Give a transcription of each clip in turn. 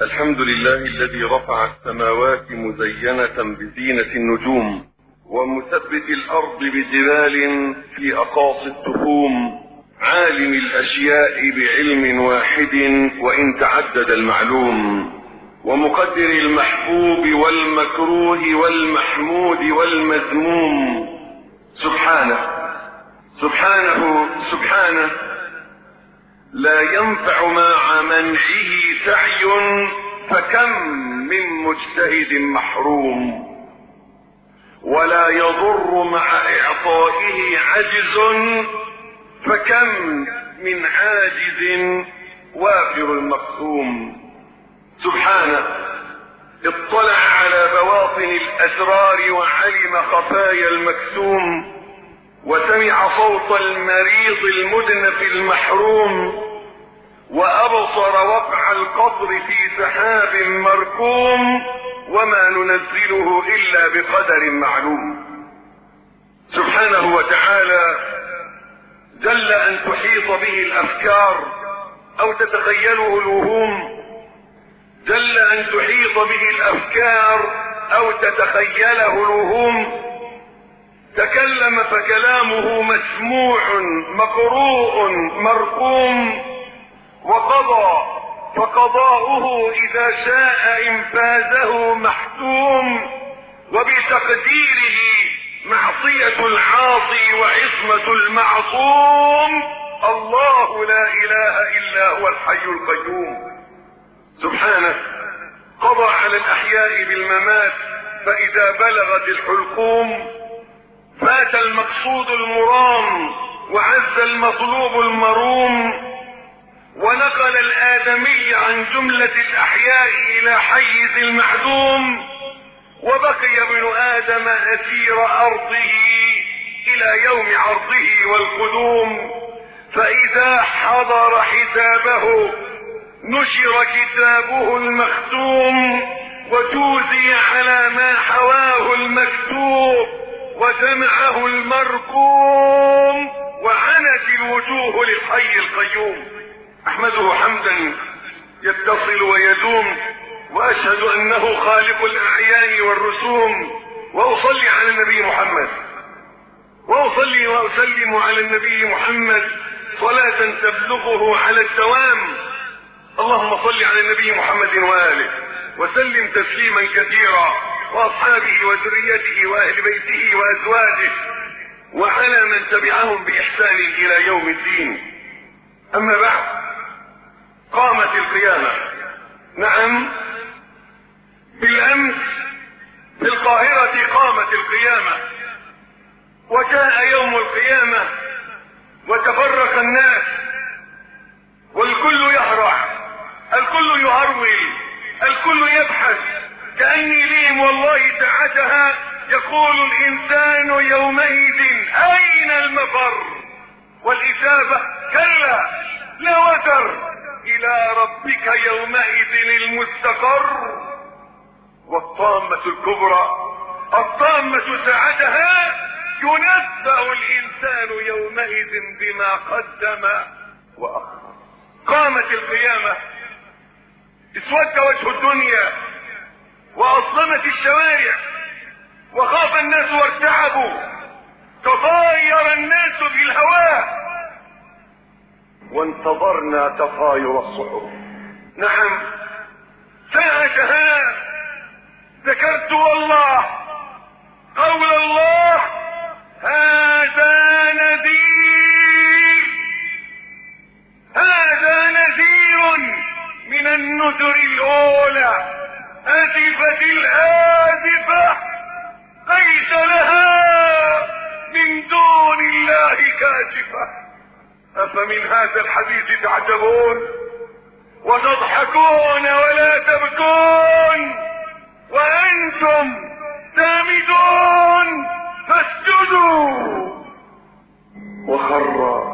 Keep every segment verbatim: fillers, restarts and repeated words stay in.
الحمد لله الذي رفع السماوات مزينة بزينة النجوم، ومثبت الأرض بجبال في أقاصي التخوم، عالم الأشياء بعلم واحد وإن تعدد المعلوم، ومقدر المحبوب والمكروه والمحمود والمذموم. سبحانه سبحانه سبحانه لا ينفع مع منعه سعي، فكم من مجتهد محروم، ولا يضر مع إعطائه عجز، فكم من عاجز وافر المقسوم. سبحانه اطلع على بواطن الأسرار وعلم خفايا المكتوم، وسمع صوت المريض المدنف المحروم، وأبصر وقع القطر في سحاب مركوم، وما ننزله إلا بقدر معلوم. سبحانه وتعالى جل أن تحيط به الأفكار أو تتخيله الوهوم، جل أن تحيط به الأفكار أو تتخيله الوهوم. تكلم فكلامه مسموع مقروء مرقوم، وقضى فقضاؤه إذا شاء إنفاذه محتوم، وبتقديره معصية العاصي وعصمة المعصوم. الله لا إله إلا هو الحي القيوم. سبحانه قضى على الأحياء بالممات، فإذا بلغت الحلقوم فات المقصود المرام، وعز المطلوب المروم، ونقل الآدمي عن جملة الأحياء إلى حيز المعدوم، وبقي ابن آدم أسير أرضه إلى يوم عرضه والقدوم. فإذا حضر حسابه نشر كتابه المختوم، وجوزي على ما حواه المكتوب، وسمعه المركوم، وعنت الوجوه للحي القيوم. احمده حمدا يتصل ويدوم، واشهد انه خالق الاعيان والرسوم، واصلي على النبي محمد، واصلي واسلم على النبي محمد صلاة تبلغه على الدوام. اللهم صل على النبي محمد واله وسلم تسليما كثيرا، واصحابه وذريته واهل بيته وازواجه وعلى من تبعهم باحسان الى يوم الدين. اما بعد، قامت القيامة. نعم، بالامس في القاهرة قامت القيامة، وجاء يوم القيامة وتفرق الناس، والكل يهرع، الكل يهرول، الكل يبحث، كأني ليم والله ساعتها يقول الإنسان يومئذ أين المفر، والإجابة كلا لا وتر، إلى ربك يومئذ المستقر. والطامة الكبرى، الطامة ساعتها ينبأ الإنسان يومئذ بما قدم وأخر. قامت القيامة، اسود وجه الدنيا، وأظلمت الشوارع، وخاف الناس وارتعبوا، تطاير الناس في الهواء، وانتظرنا تطاير الصحف. نعم، ساعتها ذكرت والله قول الله: هذا نذير، هذا نذير من النذر الأولى، أزفت الآزفة، ليس لها من دون الله كاشفة. أفمن هذا الحديث تعجبون وتضحكون ولا تبكون وأنتم سامدون؟ فاسجدوا. وخر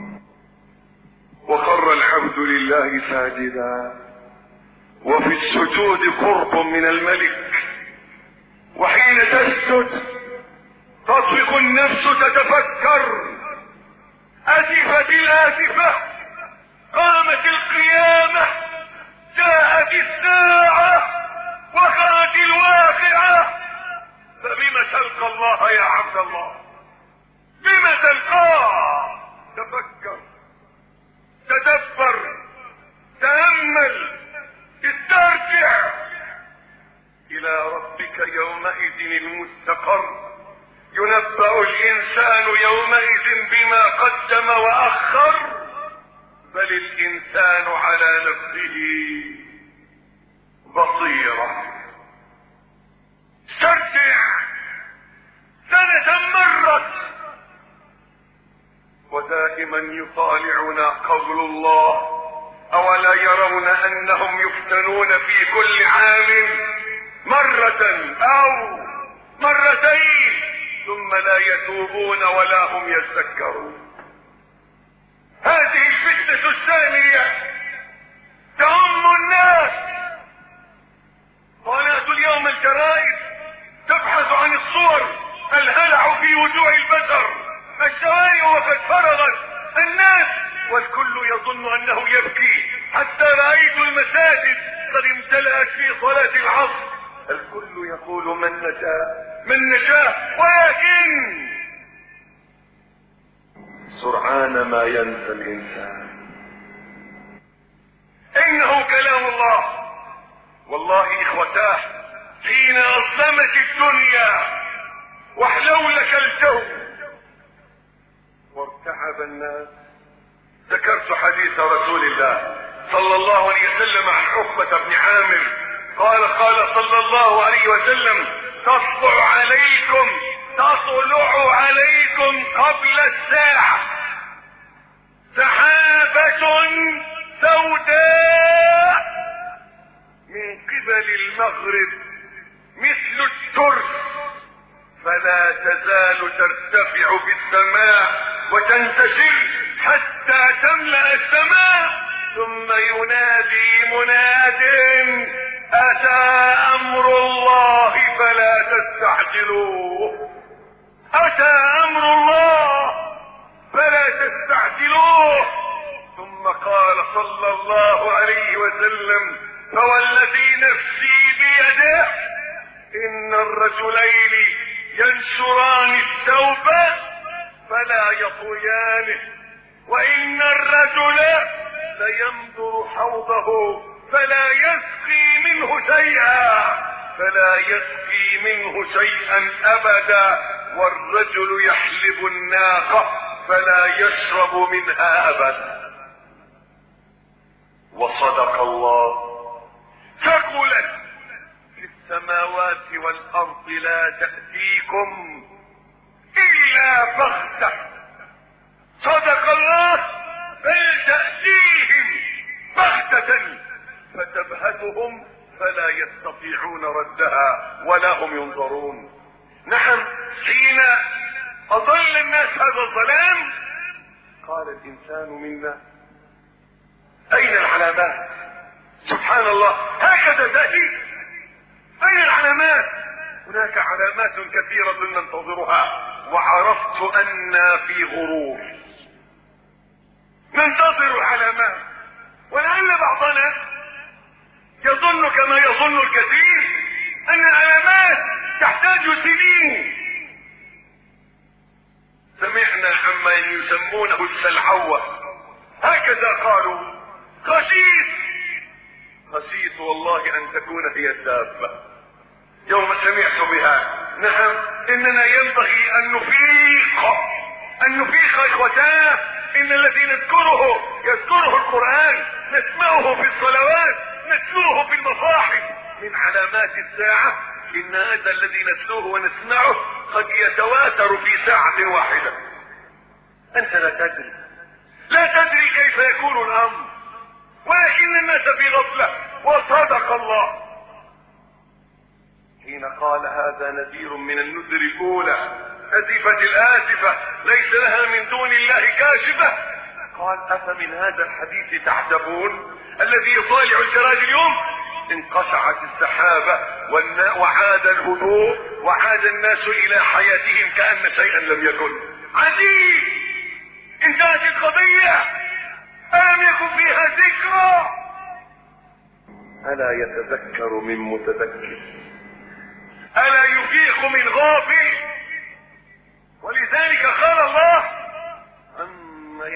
وخر العبد لله ساجدا، وفي السجود قرب من الملك، وحين تسجد تطفق النفس تتفكر. أزفت الآزفة، قامت القيامة، جاءت الساعة وقعت الواقعة، فبما تلقى الله يا عبد الله؟ بما تلقاه؟ تفكر، تدبر، تأمل، استرجع. إلى ربك يومئذ المستقر. ينبأ الإنسان يومئذ بما قدم وأخر، بل الإنسان على نفسه بصيرة. استرجع. سنة مرت ودائما يطالعنا قول الله: أولا يرون أنهم يفتنون في كل عام مرة أو مرتين ثم لا يتوبون ولا هم يذكرون. هذه الفتنة الثانية تعم الناس. قناة اليوم الجرائد تبحث عن الصور، الهلع في وجوه البشر، الشوارع وقد فرغت، الناس والكل يظن انه يبكي، حتى رأيت المساجد قد امتلأت في صلاة العصر، الكل يقول من نجا من نجا، ولكن سرعان ما ينسى الانسان. انه كلام الله. والله اخوتاه، حين اظلمت الدنيا واحلولك الجو وارتعب الناس، ذكرت حديث رسول الله صلى الله عليه وسلم عن عقبة بن عامر قال قال صلى الله عليه وسلم: تطلع عليكم تطلع عليكم قبل الساعة سحابة سوداء من قبل المغرب مثل الترس، فلا تزال ترتفع في السماء وتنتشر حتى تملأ السماء، ثم ينادي مناد: أتى أمر الله فلا تستعجلوه. أتى أمر الله فلا تستعجلوه. ثم قال صلى الله عليه وسلم: فوالذي نفسي بيده إن الرجلين ينشران الثوب فلا يطويانه، وإن الرجل لينظر حوضه فلا يسقي منه شيئا فلا يسقي منه شيئا أبدا، والرجل يحلب الناقة فلا يشرب منها أبدا. وصدق الله. ثقلت في السماوات والأرض لا تأتيكم إلا بغتة. صدق الله. بل تأتيهم بغتة فتبهتهم فلا يستطيعون ردها ولا هم ينظرون. نعم، حين أضل الناس هذا الظلام قال الإنسان منا: أين العلامات؟ سبحان الله، هكذا تأتي. أين العلامات؟ هناك علامات كثيرة ننتظرها، وعرفت أننا في غرور ننتظر العلامات، ولعل بعضنا يظن كما يظن الكثير أن العلامات تحتاج سنين. سمعنا عما يسمونه السلعوة، هكذا قالوا: خشيت. خشيت والله أن تكون هي الدابة يوم سمعت بها. نعم، إننا ينبغي أن نفيق أن نفيق إخوتاه. إن الذي نذكره يذكره القرآن، نسمعه في الصلوات، نتلوه في المصاحف من علامات الساعة. إن هذا الذي نتلوه ونسمعه قد يتواتر في ساعة واحدة. أنت لا تدري لا تدري كيف يكون الأمر، ولكن الناس في غفلة. وصدق الله حين قال: هذا نذير من النذر الأولى، أزفت الآزفة ليس لها من دون الله كاشفة. قال: أفمن هذا الحديث تعجبون؟ الذي يطالع الجرائد اليوم انقشعت السحابة وعاد الهدوء وعاد الناس إلى حياتهم كأن شيئا لم يكن. عجيب. انتهت القضية، ألم يكن فيها ذكرى؟ ألا يتذكر من متذكر؟ ألا يفيق من غافل؟ ولذلك قال الله: عما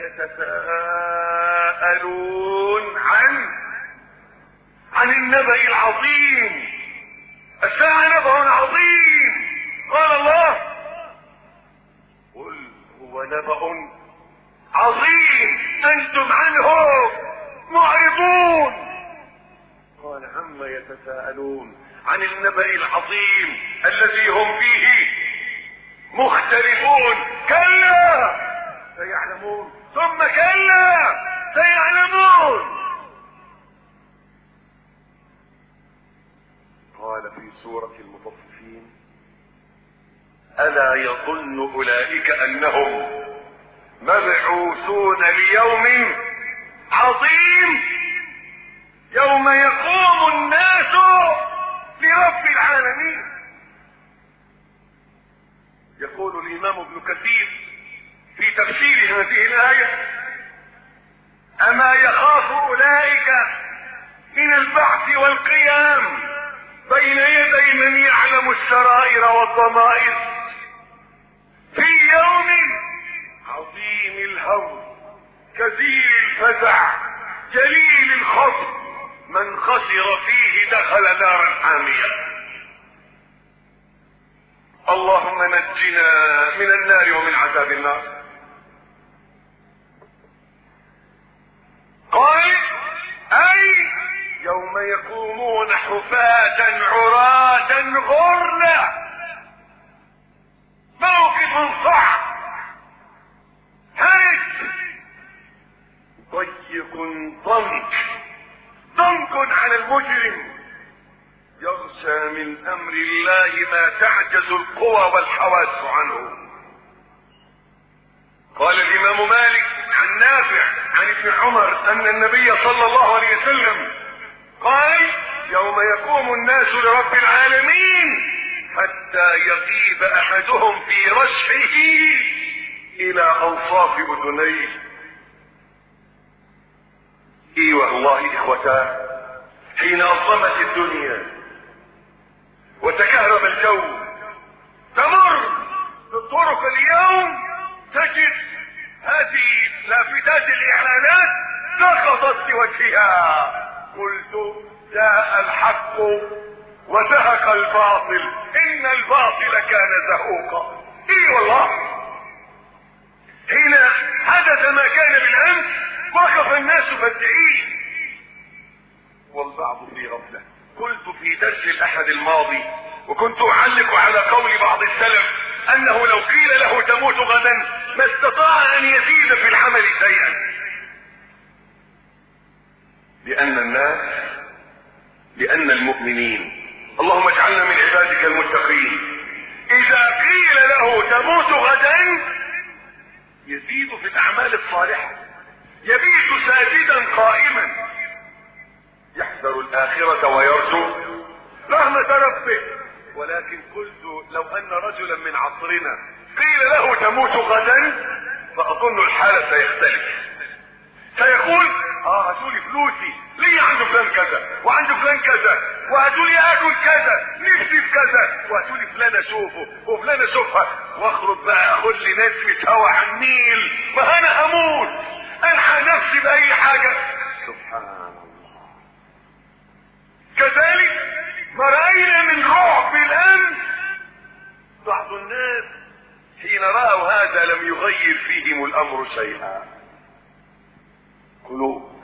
يتساءلون عن عن النبأ العظيم. الساعة نبأ عظيم. قال الله: قل هو نبأ عظيم أنتم عنه معرضون. قال: عما يتساءلون عن النبأ العظيم الذي هم فيه مختلفون. كلا سيعلمون ثم كلا سيعلمون. قال في سورة المطففين: ألا يظن أولئك أنهم مبعوثون ليوم عظيم يوم يقوم الناس لرب العالمين. يقول الإمام ابن كثير في تفسير هذه الآية: أما يخاف أولئك من البعث والقيام بين يدي من يعلم السرائر والضمائر في يوم عظيم الهول كثير الفزع جليل الخطر من خسر فيه دخل نارا حامية. اللهم نجنا من النار ومن عذاب النار. قال: أي يوم يقومون حفاة عراة غرلا. موقف صعب هيك ضيق ضنك ضنك على المجرم يغشى من امر الله ما تعجز القوى والحواس عنه. قال الامام مالك عن نافع عن ابن عمر ان النبي صلى الله عليه وسلم قال: يوم يقوم الناس لرب العالمين حتى يغيب احدهم في رشحه الى انصاف اذنيه. اي والله اخوتاه، حين اظلمت الدنيا وتكهرب الجو تمر بالطرق اليوم تجد هذه لافتات الاعلانات سقطت في وجهها: قلت جاء الحق وزهق الباطل ان الباطل كان زهوقا. اي والله، حين حدث ما كان بالامس وقف الناس مدعين والبعض في غفله. قلت في درس الاحد الماضي وكنت اعلق على قول بعض السلف انه لو قيل له تموت غدا ما استطاع ان يزيد في العمل شيئا، لان الناس لان المؤمنين، اللهم اجعلنا من عبادك المتقين، اذا قيل له تموت غدا يزيد في الاعمال الصالحه، يبيت ساجدا قائما يحذر الاخرة ويرجو رحمة ربه. ولكن قلت لو ان رجلا من عصرنا قيل له تموت غدا فاظن الحالة سيختلف، سيقول: اه هاتولي فلوسي، ليه عند فلان كذا وعند فلان كذا، وهاتولي اكل كذا، نفسي في كذا، وهاتولي فلان اشوفه وفلان اشوفها، واخرج بقى اخد لي نسمة هوا على النيل، ما انا هموت الحق نفسي باي حاجة. سبحان الله. كذلك ما رأينا من رعب الامس بعض الناس حين رأوا هذا لم يغير فيهم الامر شيئا. قلوب،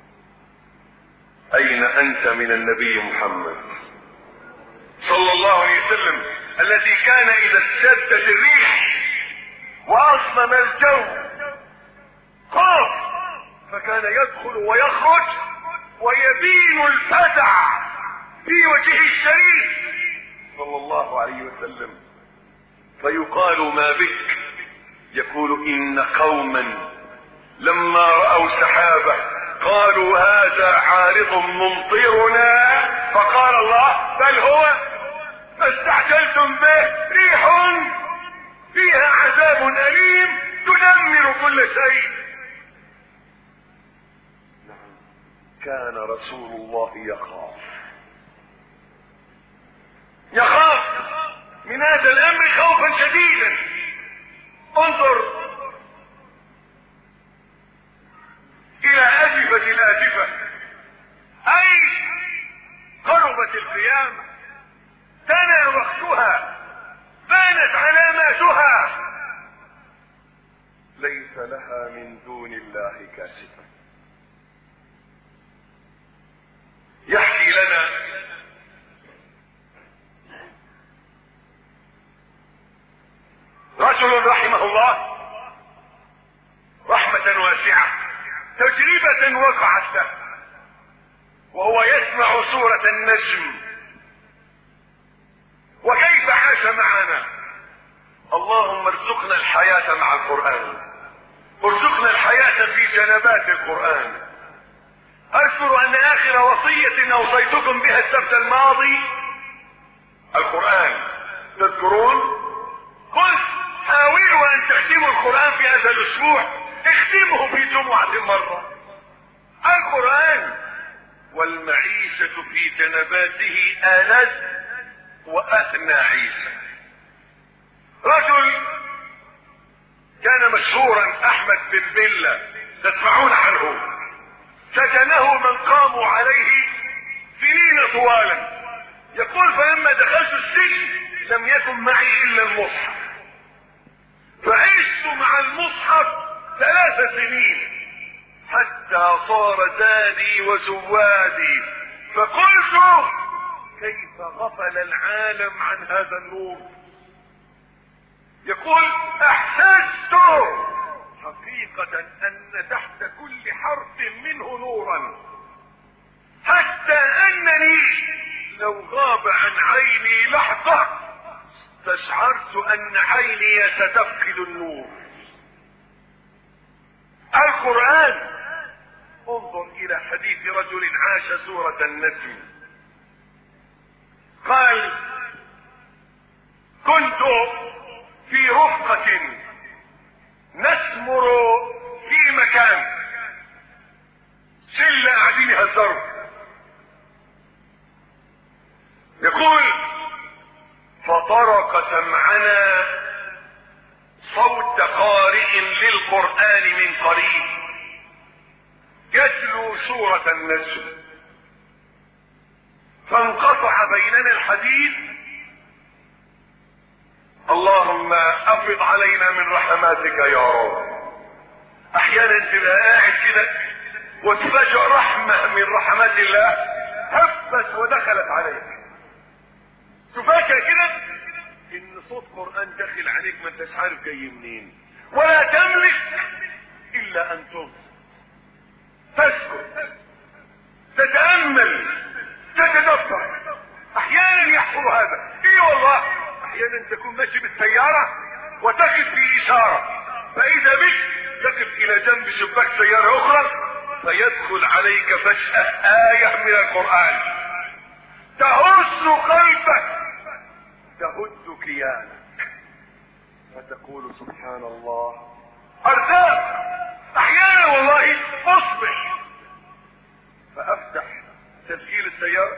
اين انت من النبي محمد صلى الله عليه وسلم الذي كان اذا اشتدت الريح واصمم الجو خاف فكان يدخل ويخرج ويبين الفزع في وجه الشريف صلى الله عليه وسلم، فيقال: ما بك؟ يقول: ان قوما لما رأوا سحابة قالوا هذا عارض ممطرنا، فقال الله: بل هو ما استعجلتم به ريح فيها عذاب أليم تدمر كل شيء. كان رسول الله يخاف يخاف من هذا الامر خوفا شديدا. انظر الى ازفة الازفة، اي قربت القيامة، دنا وقتها، بانت علاماتها، ليس لها من دون الله كاشفة. يحكي لنا رجل رحمه الله رحمة واسعة تجربة وقعت له وهو يسمع سورة النجم، وكيف عاش معنا. اللهم ارزقنا الحياة مع القرآن، ارزقنا الحياة في جنبات القرآن. اذكر ان اخر وصية اوصيتكم بها السبت الماضي القرآن، تذكرون؟ قلت حاولوا ان تختموا القرآن في هذا الاسبوع، اختمه في جمعة مرة. القرآن والمعيشة في جنباته آلذ وأثنى عيسى. رجل كان مشهورا احمد بن بلة، تسمعون عنه، سجنه من قاموا عليه سنين طوالا. يقول فلما دخلت السجن لم يكن معي الا المصحف، فعشت مع المصحف ثلاث سنين حتى صار زادي وزوادي، فقلت كيف غفل العالم عن هذا النور. يقول احسست حقيقة ان تحت كل حرف منه نورا، حتى انني لو غاب عن عيني لحظة استشعرت ان عيني ستفقد النور. القرآن، انظر الى حديث رجل عاش سورة النجم، قال كنت في رفقة نسمر في مكان، شلة قاعدين يهزروا. يقول فطرق سمعنا صوت قارئ للقرآن من قريب يتلو سورة النجم، فانقطع بيننا الحديث. اللهم افض علينا من رحماتك يا رب. احيانا تبقى قاعد كده وتفاجئ رحمة من رحمات الله هبت ودخلت عليك، تفاجئ كده ان صوت قرآن داخل عليك ما انتش عارف جاي منين، ولا تملك الا ان تصمت، تسكت، تتأمل، تتدبر. احيانا يحصل هذا، ايه والله، احيانا تكون ماشي بالسيارة وتقف في اشارة، فاذا بك تقف الى جنب شباك سيارة اخرى فيدخل عليك فجأة آية من القرآن تهز قلبك، تهد كيانك، فتقول سبحان الله. ارزاق. احيانا والله اصبح فافتح تسجيل السيارة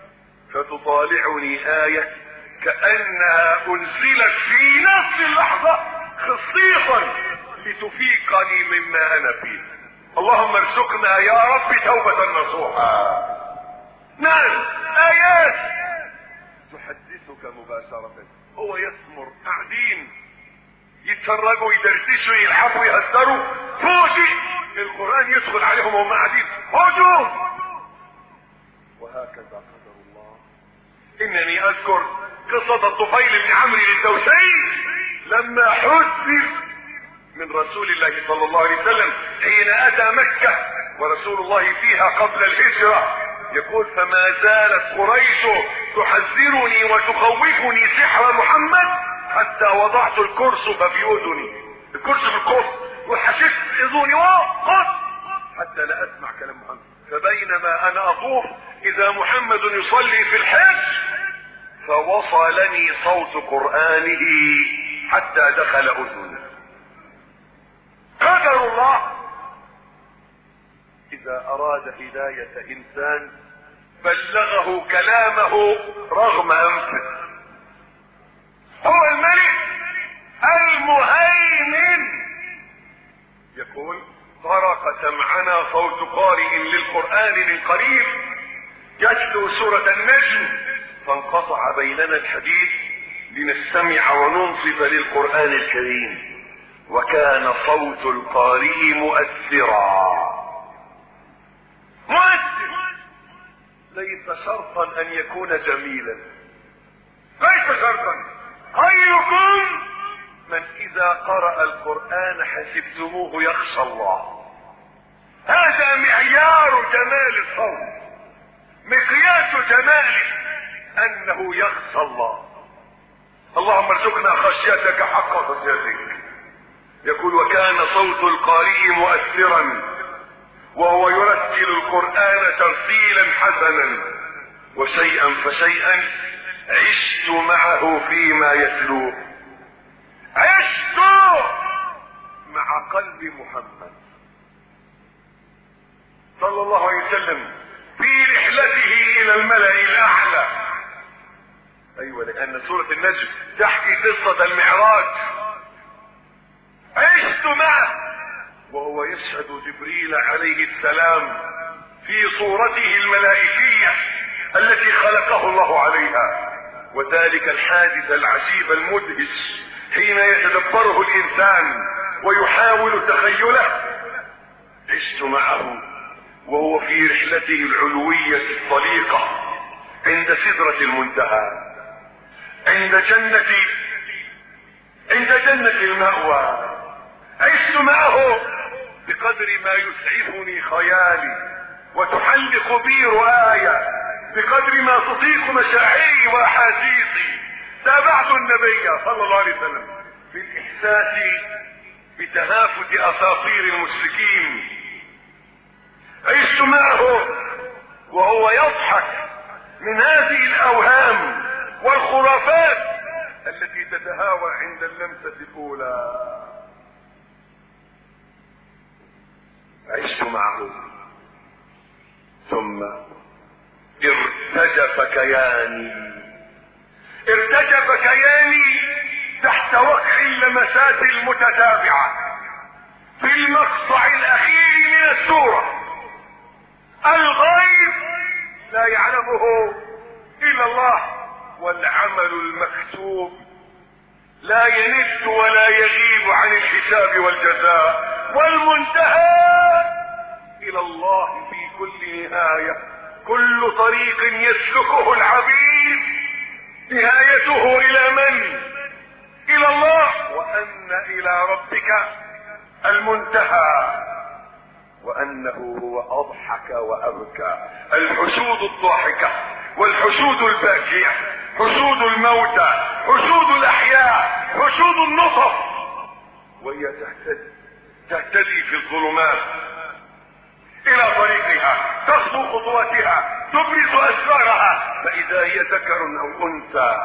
فتطالعني آية كأنها انزلت في نفس اللحظة خصيصا لتفيقني مما انا فيه. اللهم ارزقنا يا رب توبة نصوحا. نعم، آيات تحدثك مباشرة. هو يسمر، قاعدين يتفرجوا يدردشوا يلعبوا يهزروا، فوجئ القرآن يدخل عليهم وهم قاعدين هجوم. وهكذا قدر الله. انني اذكر قصة الطفيل بن عمرو الدوسي لما حذر من رسول الله صلى الله عليه وسلم حين اتى مكة ورسول الله فيها قبل الهجرة. يقول فما زالت قريش تحذرني وتخوفني سحر محمد حتى وضعت الكرسف في اذني، الكرسف في الكف، وحشدت اذني وقف حتى لا اسمع كلام محمد. فبينما انا اطوف اذا محمد يصلي في الحج فوصلني صوت قرآنه حتى دخل اذني. قدر الله. اذا اراد هداية انسان بلغه كلامه رغم انفه. هو الملك المهيمن يقول طرق سمعنا صوت قارئ للقرآن من قريب يتلو سورة النجم فانقطع بيننا الحديث لنستمع وننصت للقرآن الكريم، وكان صوت القارئ مؤثرا. مؤثر ليس شرطا ان يكون جميلا، ليس شرطا. خيركم من اذا قرأ القرآن حسبتموه يخشى الله. هذا معيار جمال الصوت، مقياس جماله انه يخشى الله. اللهم ارزقنا خشيتك حق خشيتك. يقول وكان صوت القارئ مؤثرا وهو يرتل القرآن ترتيلا حسنا، وشيئا فشيئا عشت معه فيما يتلوه. عشت مع قلب محمد صلى الله عليه وسلم في رحلته الى الملأ الاعلى. ايوه، لان سورة النجم تحكي قصة المعراج. عشت معه وهو يشهد جبريل عليه السلام في صورته الملائكية التي خلقه الله عليها، وذلك الحادث العجيب المدهش حين يتدبره الانسان ويحاول تخيله. عشت معه وهو في رحلته العلوية الطليقة عند سدرة المنتهى، عند جنة عند جنة المأوى. عشت معه بقدر ما يسعفني خيالي وتحلق بي رؤايا، بقدر ما تطيق مشاعري واحاسيسي. تابعت النبي صلى الله عليه وسلم في الاحساس بتهافت اساطير المشركين. عشت معه وهو يضحك من هذه الاوهام والخرافات التي تتهاوى عند اللمسة الاولى. عشت معه ثم ارتجف كياني ارتجف كياني تحت وقع اللمسات المتتابعة في المقطع الاخير من السورة. الغيب لا يعلمه الا الله، والعمل المكتوب لا يند ولا يغيب عن الحساب والجزاء، والمنتهى الى الله في كل نهاية. كل طريق يسلكه العبيد نهايته الى من؟ الى الله، وان الى ربك المنتهى، وانه هو اضحك وابكى. الحشود الضاحكة والحشود الباكية، حشود الموتى، حشود الاحياء، حشود النطف، وهي تهتدي تهتدي في الظلمات الى طريقها، تخطو خطواتها، تبرز اسرارها، فاذا هي ذكر او انثى.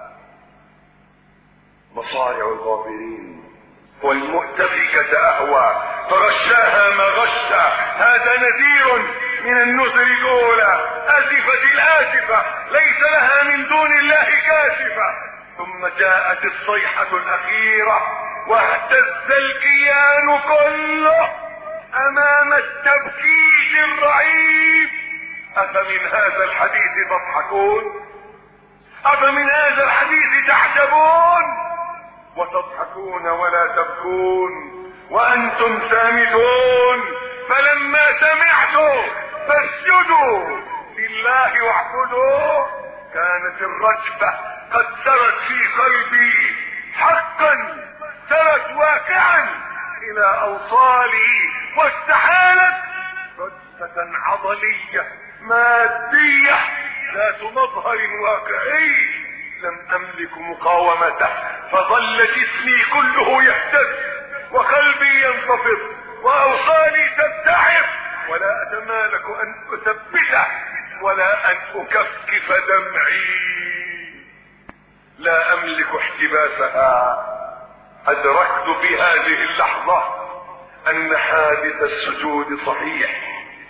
مصارع الغابرين والمؤتفكة اهوى فغشاها ما غشى. هذا نذير من النذر الاولى. ازفت الازفة ليس لها من دون الله كاشفة. ثم جاءت الصيحة الاخيرة واهتز الكيان كله امام التبكيت الرعيب. افمن هذا الحديث تضحكون؟ افمن هذا الحديث تعجبون وتضحكون ولا تبكون وانتم سامدون؟ فلما سمعتوا فاسجدوا لله واعبدوا. كانت الرجفة قد سرت في قلبي حقا، سرت واقعا الى اوصالي، واستحالت رجفة عضلية مادية ذات مظهر واقعي. لم املك مقاومته، فظل جسمي كله يهتز وقلبي ينتفض واوصالي تبتعث، ولا اتمالك ان اثبته ولا ان اكفكف دمعي. لا املك احتباسها. ادركت في هذه اللحظة ان حادث السجود صحيح،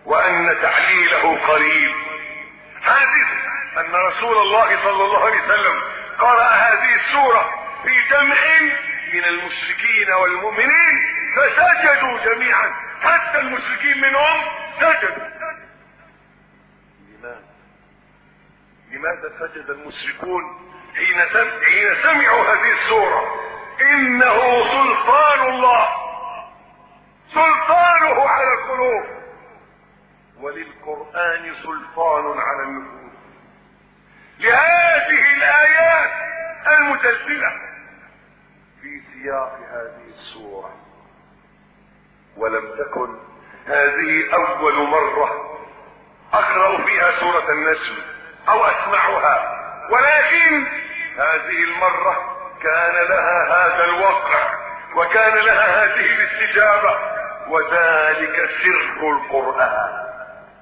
وان تعليله قريب. حادث ان رسول الله صلى الله عليه وسلم قرأ هذه السورة في جمع من المشركين والمؤمنين فسجدوا جميعا، حتى المشركين منهم سجدوا. لماذا؟ لماذا سجد المشركون حين حين سمعوا هذه السورة؟ انه سلطان الله، سلطانه على القلوب، وللقرآن سلطان على النفوس. لهذه الآيات المتسلسلة في سياق هذه السورة، ولم تكن هذه أول مرة أقرأ فيها سورة النجم أو أسمعها، ولكن هذه المرة كان لها هذا الوقع وكان لها هذه الاستجابة، وذلك سر القرآن.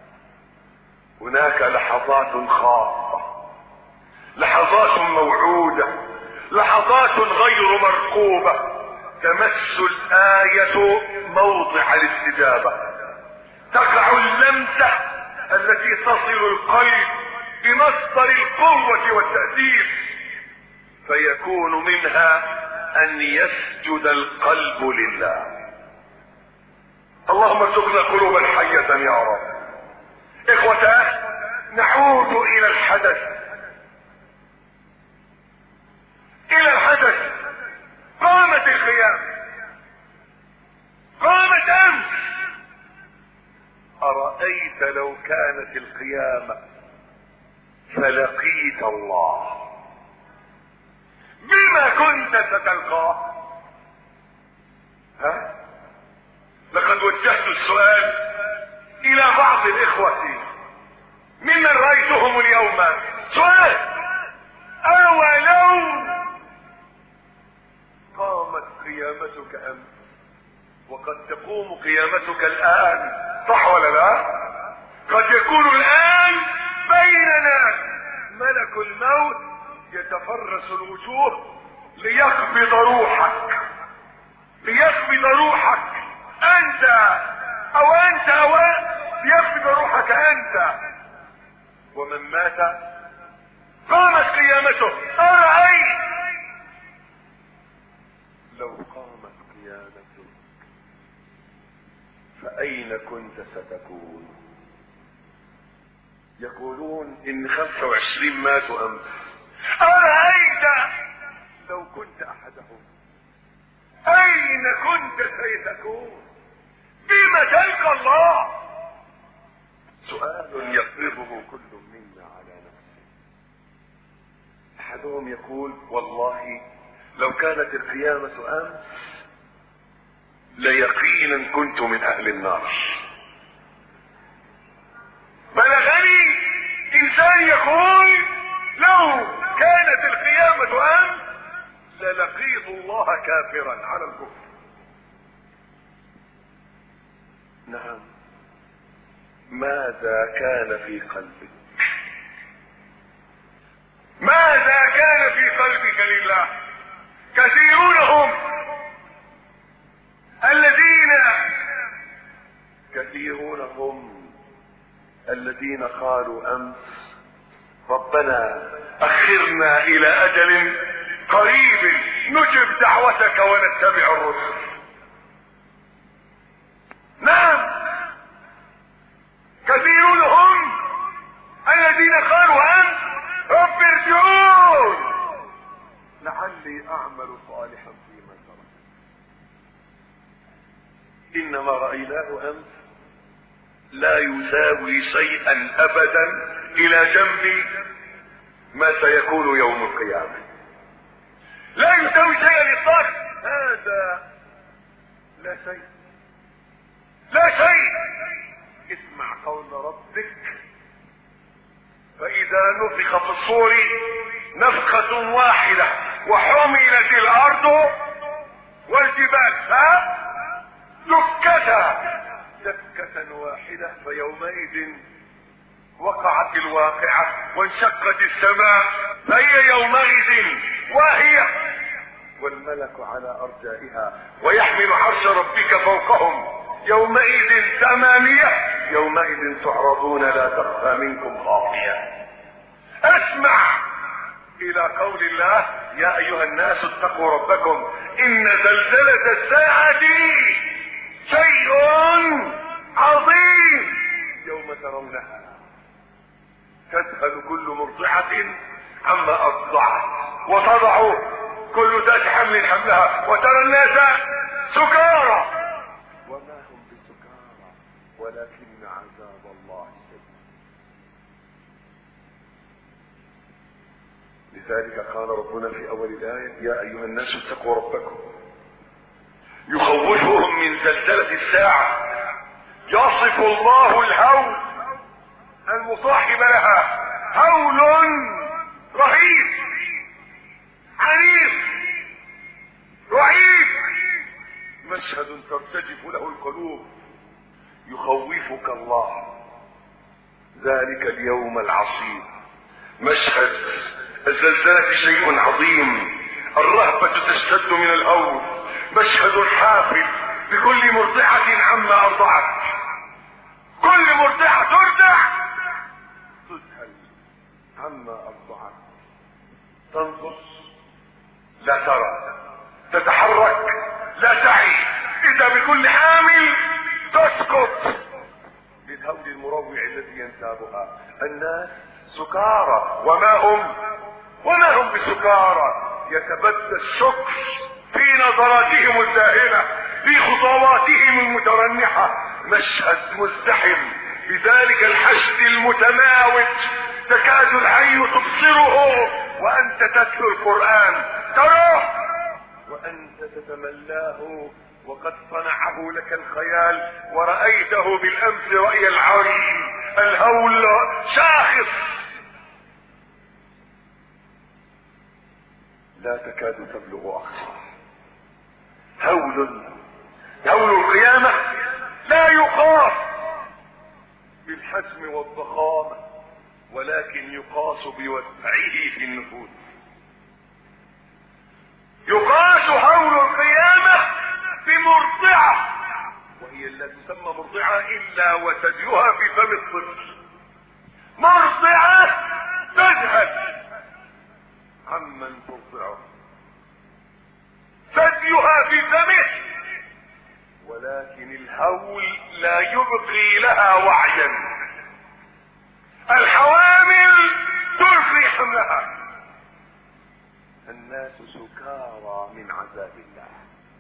هناك لحظات خاصة، لحظات موعودة، لحظات غير مرقوبة، تمس الآية موضع الاستجابة، تقع اللمسة التي تصل القلب بمصدر القوة والتأثير، فيكون منها أن يسجد القلب لله. اللهم ارزقنا قلوبا حية يا رب. إخوتاه، نعود إلى الحدث، إلى الحدث. قامت القيامة، قامت أمس. أرأيت لو كانت القيامة فلقيت الله، بما كنت ستلقاه؟ ها؟ لقد وجهت السؤال إلى بعض الإخوة ممن رأيتهم اليوم، سؤال: أولو قامت قيامتك أمس وقد تقوم قيامتك الآن، صح ولا لا؟ قد يكون الآن بيننا ملك الموت يتفرس الوجوه ليقبض روحك، ليقبض روحك أنت أو أنت أو أنت، ليقبض روحك أنت. ومن مات قامت قيامته. أرأيت لو قامت قيامتك فأين كنت ستكون؟ يقولون إن خمسة وعشرين ماتوا أمس. أرأيت لو كنت أحدهم أين كنت سيتكون؟ بما تلقى الله؟ سؤال يفرضه كل منا على نفسه. أحدهم يقول: والله لو كانت القيامة أمس ليقينا كنت من أهل النار. بلغني إنسان يقول: لو كانت القيامة أمس للقيت الله كافرا على الكفر. نعم، ماذا كان في قلبك؟ ماذا كان في قلبك لله؟ كثيرون هم الذين كثيرون هم الذين قالوا أمس: ربنا أخرنا إلى أجل قريب نجب دعوتك ونتبع الرسل. نعم، كثيرون هم الذين قالوا أمس: رب ارجعون لعلي أعمل صالحا فيما ترك. إنما رأيناه أمس لا يساوي شيئا أبدا إلى جنب ما سيكون يوم القيامة. لا يساوي شيئا إطلاقا. هذا لا شيء، لا شيء. اسمع قول ربك: فإذا نفخ في الصور نفخة واحدة وحملت الأرض والجبال ها دكتا دكة واحدة، فيومئذ وقعت الواقعة وانشقت السماء فهي يومئذ واهية والملك على أرجائها ويحمل عرش ربك فوقهم يومئذ ثمانية يومئذ تعرضون لا تخفى منكم خافية. اسمع الى قول الله يا ايها الناس اتقوا ربكم ان زلزلة الساعة شيء عظيم يوم ترونها تذهل كل مرضعة عما ارضعت وتضع كل ذات حمل حملها وترى الناس سكارى وما هم بسكارى ولكن عذاب الله شديد. لذلك قال ربنا في اول الايه يا ايها الناس اتقوا ربكم يخوفهم من زلزلة الساعة. يصف الله الهول المصاحب لها هول رهيب عنيف رهيب مشهد ترتجف له القلوب. يخوفك الله ذلك اليوم العصيب. مشهد الزلزلة شيء عظيم، الرهبة تشتد من الهول. مشهد حافل بكل مرضعة عما ارضعت. كل مرضعة ترضع تذهل عما ارضعت، تنظر لا ترى، تتحرك لا تعي، اذا بكل حامل تسقط للهول المروع الذي ينتابها. الناس سكارى وما هم وما هم بسكارى. يتبدى الشكر في نظراتهم الزاهرة في خطواتهم المترنحة. مشهد مزدحم بذلك الحشد المتماوت تكاد العين تبصره وانت تتلو القرآن تراه وانت تتملاه وقد صنعه لك الخيال ورأيته بالامس رأي العرين. الهول شاخص لا تكاد تبلغ اقصاه. هول هول القيامة لا يقاس بالحجم والضخامة ولكن يقاس بوسعه في النفوس. يقاس هول القيامة بمرضعة وهي لا تسمى مرضعة الا وثديها في فم الطفل. مرضعة تذهل عمن ترضعه ثديها في فمه ولكن الهول لا يبقي لها وعيا. الحوامل تلقي حملها. الناس سكارى من عذاب الله.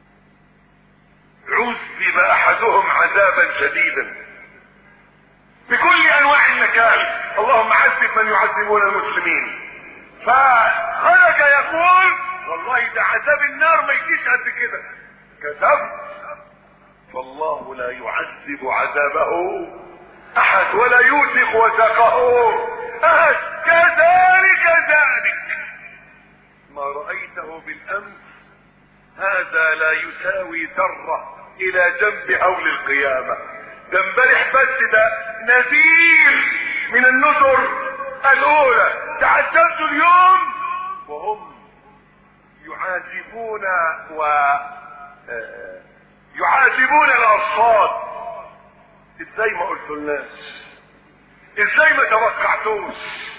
عذب احدهم عذابا شديدا بكل انواع النكال. اللهم عذب من يعذبون المسلمين. فخرج يقول والله ده عذاب النار ما يجيش قد كده. كذبت، فالله لا يعذب عذابه احد ولا يوثق وثاقه احد. كذلك ذلك ما رأيته بالامس هذا لا يساوي ذرة الى جنب هول القيامة. ده امبارح بس ده نذير من النذر الاولى. تعجبت اليوم وهم يعذبون و يعذبون الاصوات. ازاي ما قلت الناس؟ ازاي ما توقعتوش؟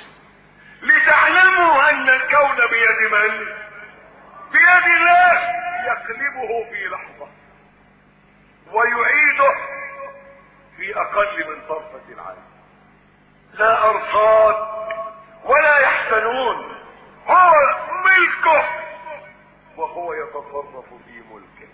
لتعلموا ان الكون بيد من؟ بيد الله. يقلبه في لحظة ويعيده في اقل من طرفة العين. لا ارصاد ولا يحسنون. هو ملكه وهو يتصرف في ملكه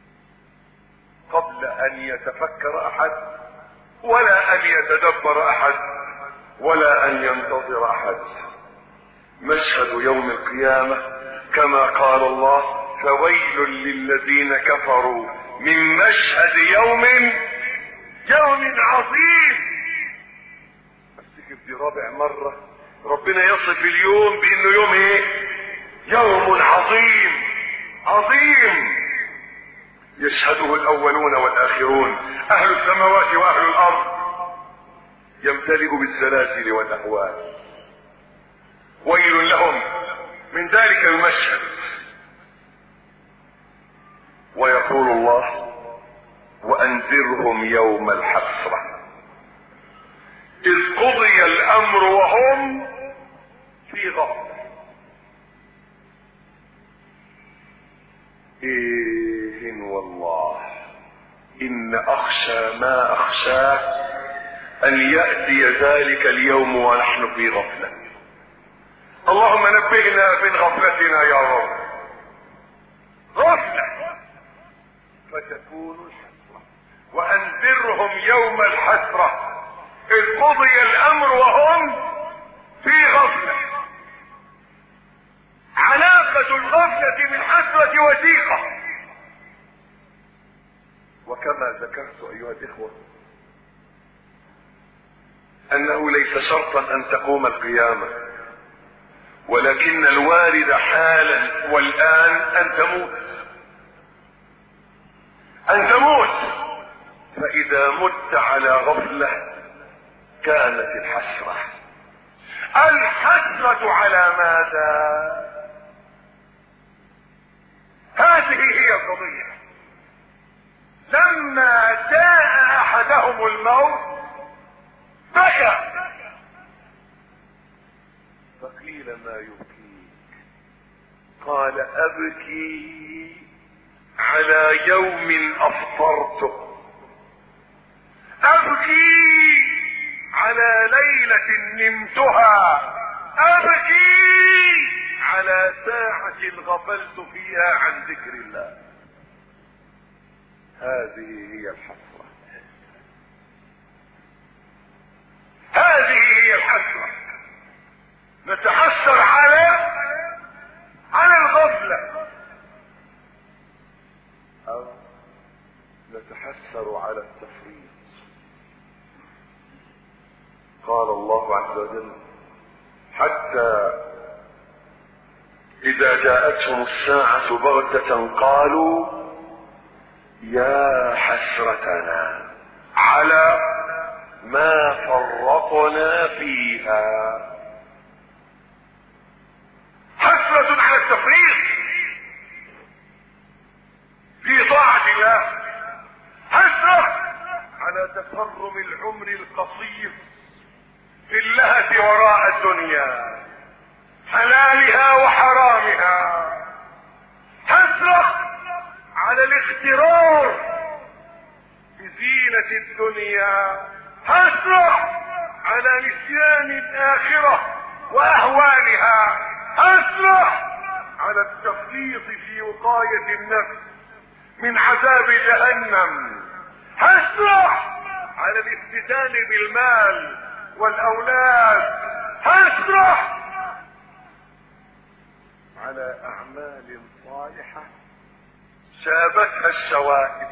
قبل ان يتفكر احد ولا ان يتدبر احد ولا ان ينتظر احد. مشهد يوم القيامة كما قال الله فويل للذين كفروا من مشهد يوم يوم عظيم. افتكر دي رابع مرة ربنا يصف اليوم بانه يوم ايه؟ يوم عظيم عظيم يشهده الاولون والاخرون. اهل السماوات واهل الارض يمتلئ بالسلاسل والاهوال. ويل لهم من ذلك المشهد. ويقول الله وانذرهم يوم الحسرة اذ قضي الامر وهم في غفلة. ايه والله ان اخشى ما اخشاه ان يأتي ذلك اليوم ونحن في غفلة. اللهم نبهنا من غفلتنا يا رب. غفلة فتكون الحسرة. وانذرهم يوم الحسرة اذ قضي الامر وهم في غفلة. علاقة الغفلة بالحسرة وثيقة. وكما ذكرت ايها الاخوة انه ليس شرطا ان تقوم القيامة، ولكن الوارد حالا والان ان تموت. ان تموت. فاذا مت على غفلة كانت الحسرة. الحسرة على ماذا؟ هذه هي القضية. لما جاء احدهم الموت بكى فقيل ما يبكيك؟ قال ابكي على يوم افطرته، ابكي على ليلة نمتها، ابكي على ساعة غفلت فيها عن ذكر الله. هذه هي الحسرة. هذه هي الحسرة. نتحسر على على الغفلة او نتحسر على التفريط. قال الله عز وجل حتى اذا جاءتهم الساعة بغتة قالوا يا حسرتنا على ما فرطنا فيها. حسرة على التفريط في طاعة الله، حسرة على تسرم العمر القصير في اللهث وراء الدنيا حلالها وحرامها، حسرة على الاغترار بزينة الدنيا، حسرة على نسيان الآخرة وأهوالها، حسرة على التفريط في وقاية النفس من عذاب جهنم، حسرة على الافتتان بالمال والأولاد، حسرة على أعمال صالحة شابتها الشوائب،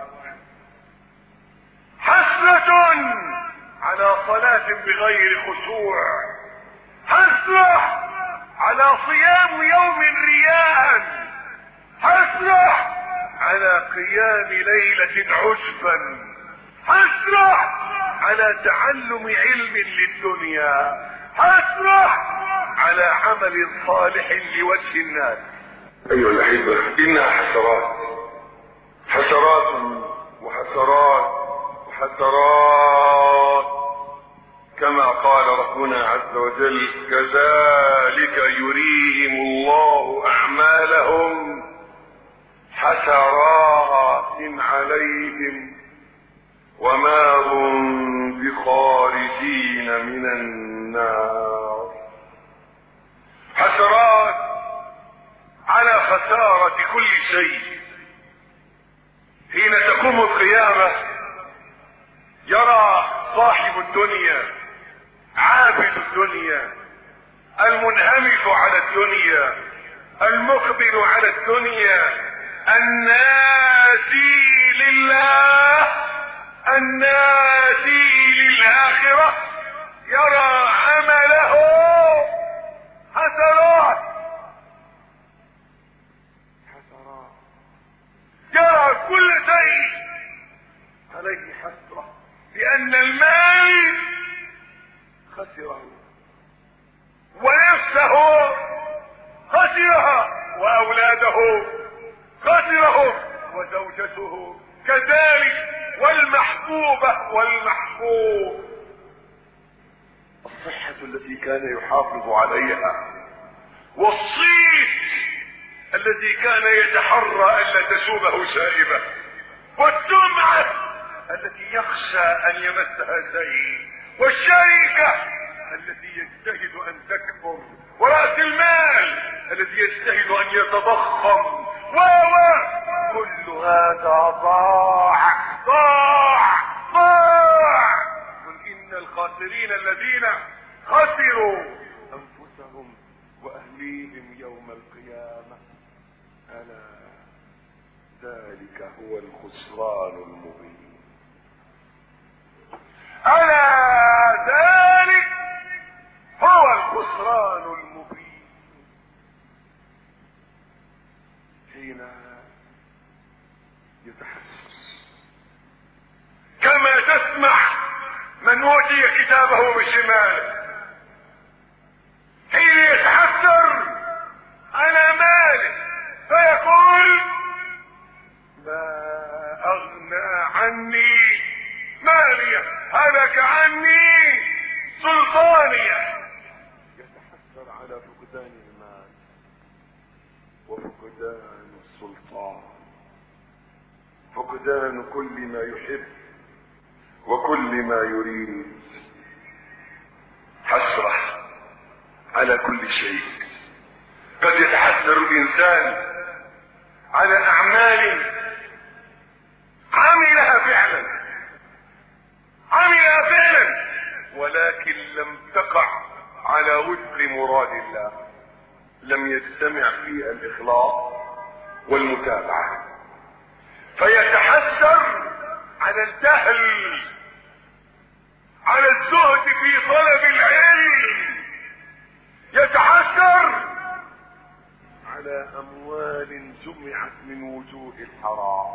حسرة على صلاة بغير خشوع، حسرة على صيام يوم رياء، حسرة على قيام ليلة عشبا، حسرة على تعلم علم للدنيا، حسرة على عمل صالح لوجه الناس. ايها الاحبة انها حسرات، حسرات وحسرات وحسرات، كما قال ربنا عز وجل كذلك يريهم الله اعمالهم حسرات عليهم وما هم بخارجين من النار. حسرات على خسارة كل شيء. حين تقوم القيامة يرى صاحب الدنيا عابد الدنيا المنهمك على الدنيا المقبل على الدنيا الناسي لله الناسي للآخرة، يرى عمله حسرات حسرات، يرى كل شيء عليه حسرة، لأن المال خسره ونفسه خسرها وأولاده خسرهم وزوجته كذلك والمحبوبة والمحبوب. كان يحافظ عليها، والصيت الذي كان يتحرى ألا تشوبه شائبة، والسمعة التي يخشى أن يمسها شيء، والشركة التي يجتهد أن تكبر، ورأس المال الذي يجتهد أن يتضخم، و كل هذا ضاع ضاع ضاع. قل إن الخاسرين الذين خسروا أنفسهم وأهليهم يوم القيامة، ألا ذلك هو الخسران المبين. ألا ذلك هو الخسران المبين. حين يتحسر كما تسمع من أوتي كتابه بشماله، حين يتحسر على ماله فيقول ما أغنى عني مالية، هلك عني سلطانية. يتحسر على فقدان المال وفقدان السلطان، فقدان كل ما يحب وكل ما يريد، حسرة على كل شيء. قد يتحسر الإنسان على أعمال عملها فعلا عملها فعلا ولكن لم تقع على وفق مراد الله، لم يجتمع فيها الإخلاص والمتابعة، فيتحسر على الجهل، على الزهد في طلب العلم، يتحسر على أموال جمعت من وجوه الحرام،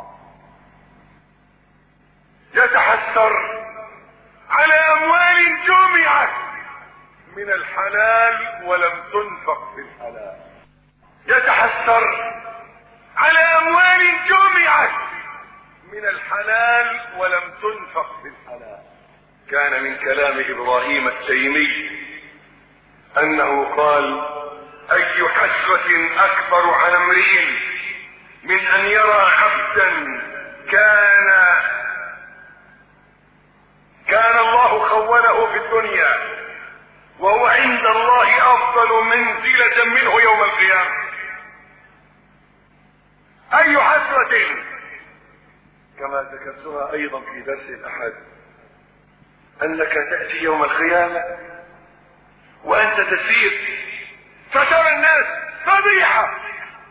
يتحسر على أموال جمعت من الحلال ولم تنفق في الحلال، يتحسر على أموال جمعت من الحلال ولم تنفق في الحلال. كان من كلام إبراهيم التيمي أنه قال: أي حسرة أكبر على امرئ من أن يرى عبدا كان كان الله خوله في الدنيا وهو عند الله أفضل منزلة منه يوم القيامة. أي حسرة، كما ذكرتها أيضا في درس الأحد، أنك تأتي يوم القيامة وأنت تسير فترى الناس فضيحة،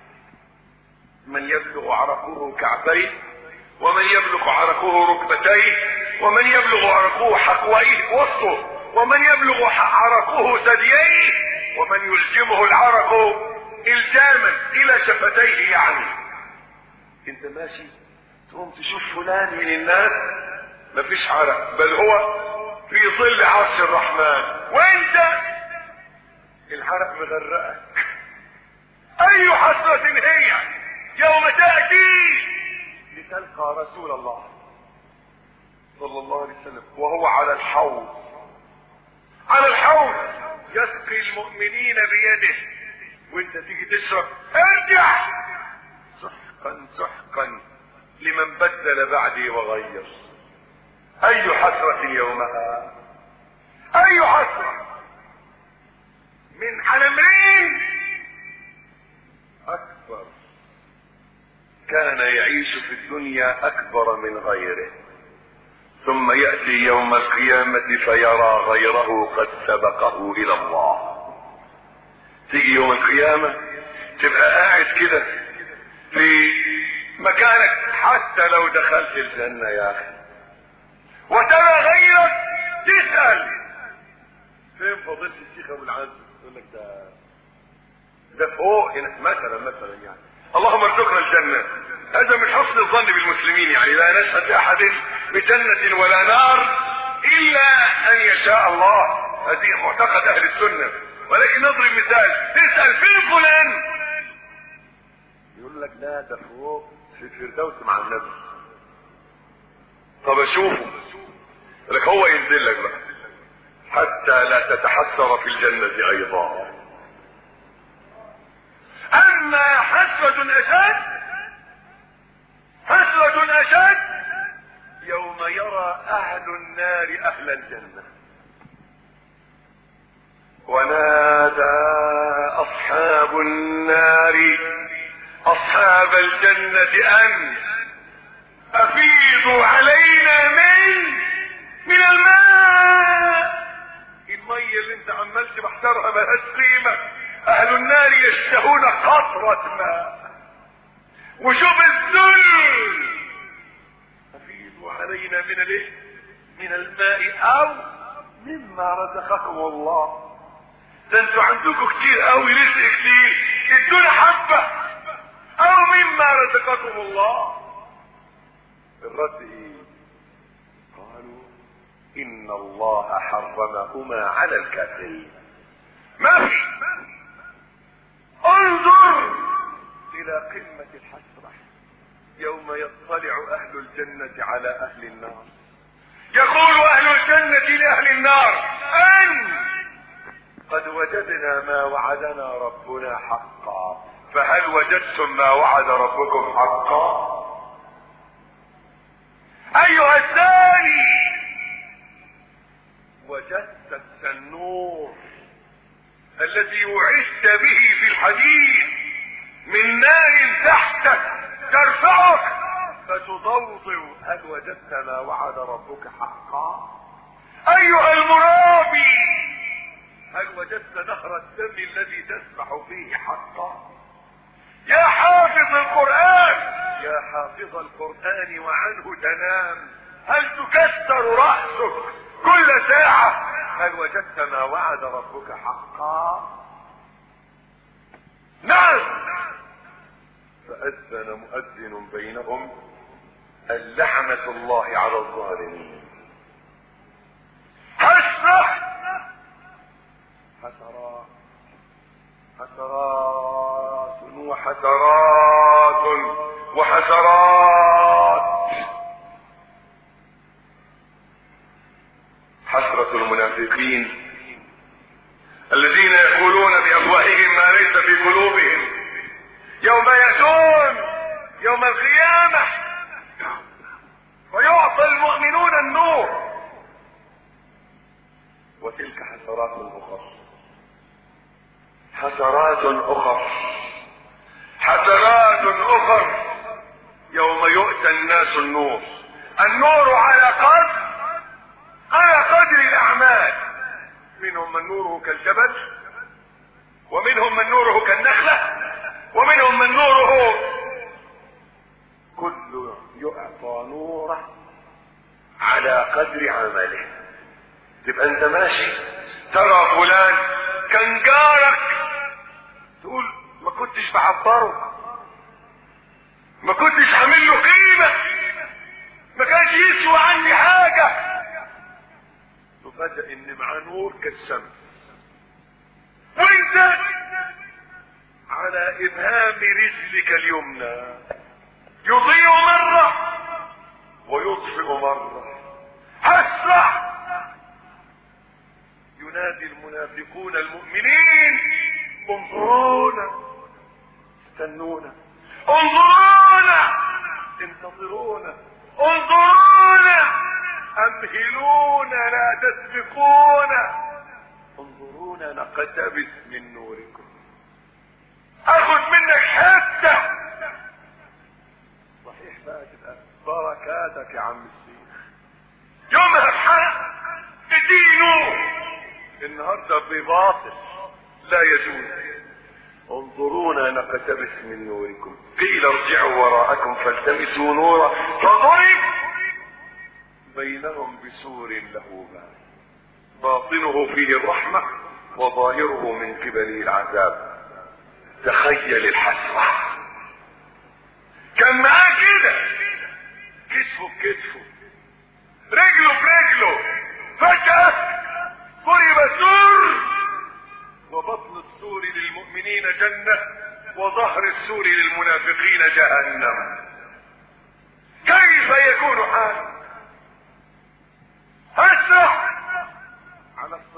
من يبلغ عرقه كعبيه، ومن يبلغ عرقه ركبتيه، ومن يبلغ عرقه حقويه وسطه، ومن يبلغ عرقه ثدييه، ومن يلزمه العرق الزاما الى شفتيه. يعني انت ماشي تقوم تشوف فلان من الناس مفيش عرق، بل هو في ظل عرش الرحمن، وانت العرق مغرقك. اي حسرة هي يوم تأتي لتلقى رسول الله صلى الله عليه وسلم وهو على الحوض، على الحوض يسقي المؤمنين بيده، وانت تيجي تشرب ارجع سحقا سحقا لمن بدل بعدي وغير. اي حسرة يومها، اي حسرة من حلمين اكبر كان يعيش في الدنيا اكبر من غيره، ثم يأتي يوم القيامة فيرى غيره قد سبقه الى الله. تيجي يوم القيامة تبقى قاعد كده في مكانك حتى لو دخلت الجنة يا اخي، وترى غيرك تسأل فين فضيلة الشيخ ابو العز، يقول لك ده ده فوق هنا مثلا مثلا يعني. اللهم ارزقنا الجنة، هذا من حسن الظن بالمسلمين، يعني لا نشهد لاحد بجنة ولا نار الا ان يشاء الله، هذه معتقد اهل السنة. ولكن نضرب مثال، تسأل فين فلان، يقول لك لا ده فوق في الفردوس مع النبي. طب اشوفه، لك هو ينزل لك بقى حتى لا تتحسر في الجنة ايضا. اما حسرة اشد، حسرة اشد يوم يرى اهل النار اهل الجنة، ونادى اصحاب النار اصحاب الجنة ان افيضوا علينا من من الماء. المية اللي انت عمال تبحترها ملهاش قيمة، اهل النار يشتهون قطرة ماء. وشوف الذل، افيضوا علينا من الايه؟ من الماء او مما رزقكم الله. ده انتوا عندكم كتير قوي، رزق كتير، ادونا حبة. او مما رزقكم الله. الرد ايه؟ قالوا ان الله حرمهما على الكافرين. ما في. انظر الى قمة الحسرة يوم يطلع اهل الجنة على اهل النار. يقول اهل الجنة لاهل النار ان قد وجدنا ما وعدنا ربنا حقا، فهل وجدتم ما وعد ربكم حقا؟ ايها الثاني، وجدت التنور الذي وعدت به في الحديث من نار تحتك ترفعك فتضوضع، هل وجدت ما وعد ربك حقا؟ ايها المرابي، هل وجدت نهر الدم الذي تسبح فيه حقا؟ يا حافظ القرآن، يا حافظ القرآن وعنه تنام، هل تكسر رأسك كل ساعة؟ هل وجدت ما وعد ربك حقا؟ نعم. فأذن مؤذن بينهم اللعنة الله على الظالمين. حسرة، حسرات حسرات وحسرات وحسرات. حسرة المنافقين الذين يقولون بأفواههم ما ليس في قلوبهم يوم يأتون يوم القيامة ويعطى المؤمنون النور. وتلك حسرات أخرى، حسرات أخرى، حسرات أخرى يوم يؤتى الناس النور. النور على قدر على قدر الأعمال. منهم من نوره كالجبل، ومنهم من نوره كالنخلة، ومنهم من نوره كل يعطى نوره على قدر عمله. تبقى انت ماشي ترى فلان كان جارك، تقول ما كنتش بعبره، ما كنتش عامل له قيمة، ما كانش يسوى عني حاجة. تفاجئ ان معاه نور كالشمس، وانت على ابهام رجلك اليمنى يضيء مرة ويطفئ مرة. حسرة. ينادي المنافقون المؤمنين انظرونا، استنونا، انظرونا، انتظرونا، انظرونا، امهلونا لا تسبقونا، انظرونا نقتبس من نوركم، اخذ منك حتة. صحيح بقى تبقى بركاتك يا عم الشيخ، يومها بحق اديني نور، النهارده بباطل لا يجوز. انظرونا نقتبس من نوركم، قيل ارجعوا وراءكم فالتمسوا نورا فضرب بينهم بسور له باب باطنه فيه الرحمة وظاهره من قبله العذاب. تخيل الحسرة، كان معاه كده كتفه بكتفه رجله برجله، فجأة ضرب سور، وبطن السور للمؤمنين جنة وظهر السور للمنافقين جهنم. كيف يكون حاله؟ هسه على الصراط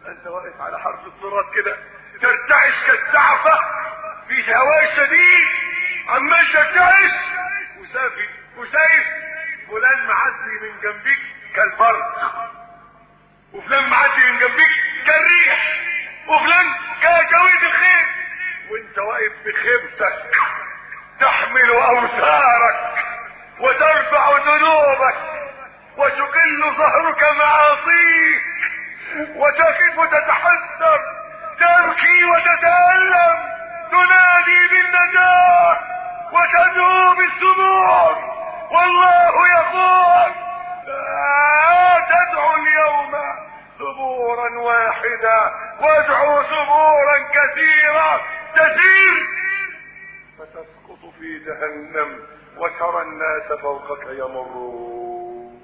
انت واقف على حرف الصراط كده ترتعش كالزعفة في هواء شديد، عمال ترتعش وسافي وشايف فلان معدي من جنبيك كالبرق، وفلان معدي من جنبيك كالريح، وفلان كجويد الخيل، وانت واقف بخيبتك تحمل اوزارك وترفع ذنوبك وتقل ظهرك معاصيك وتقف تتحسر تبكي وتتألم تنادي بالنجاة وتدعو بالسرور، والله يقول لا تدعوا اليوم ثبورا واحدا وادعوا ثبورا كثيرا تسير فتسقط في جهنم وترى الناس فوقك يمرون.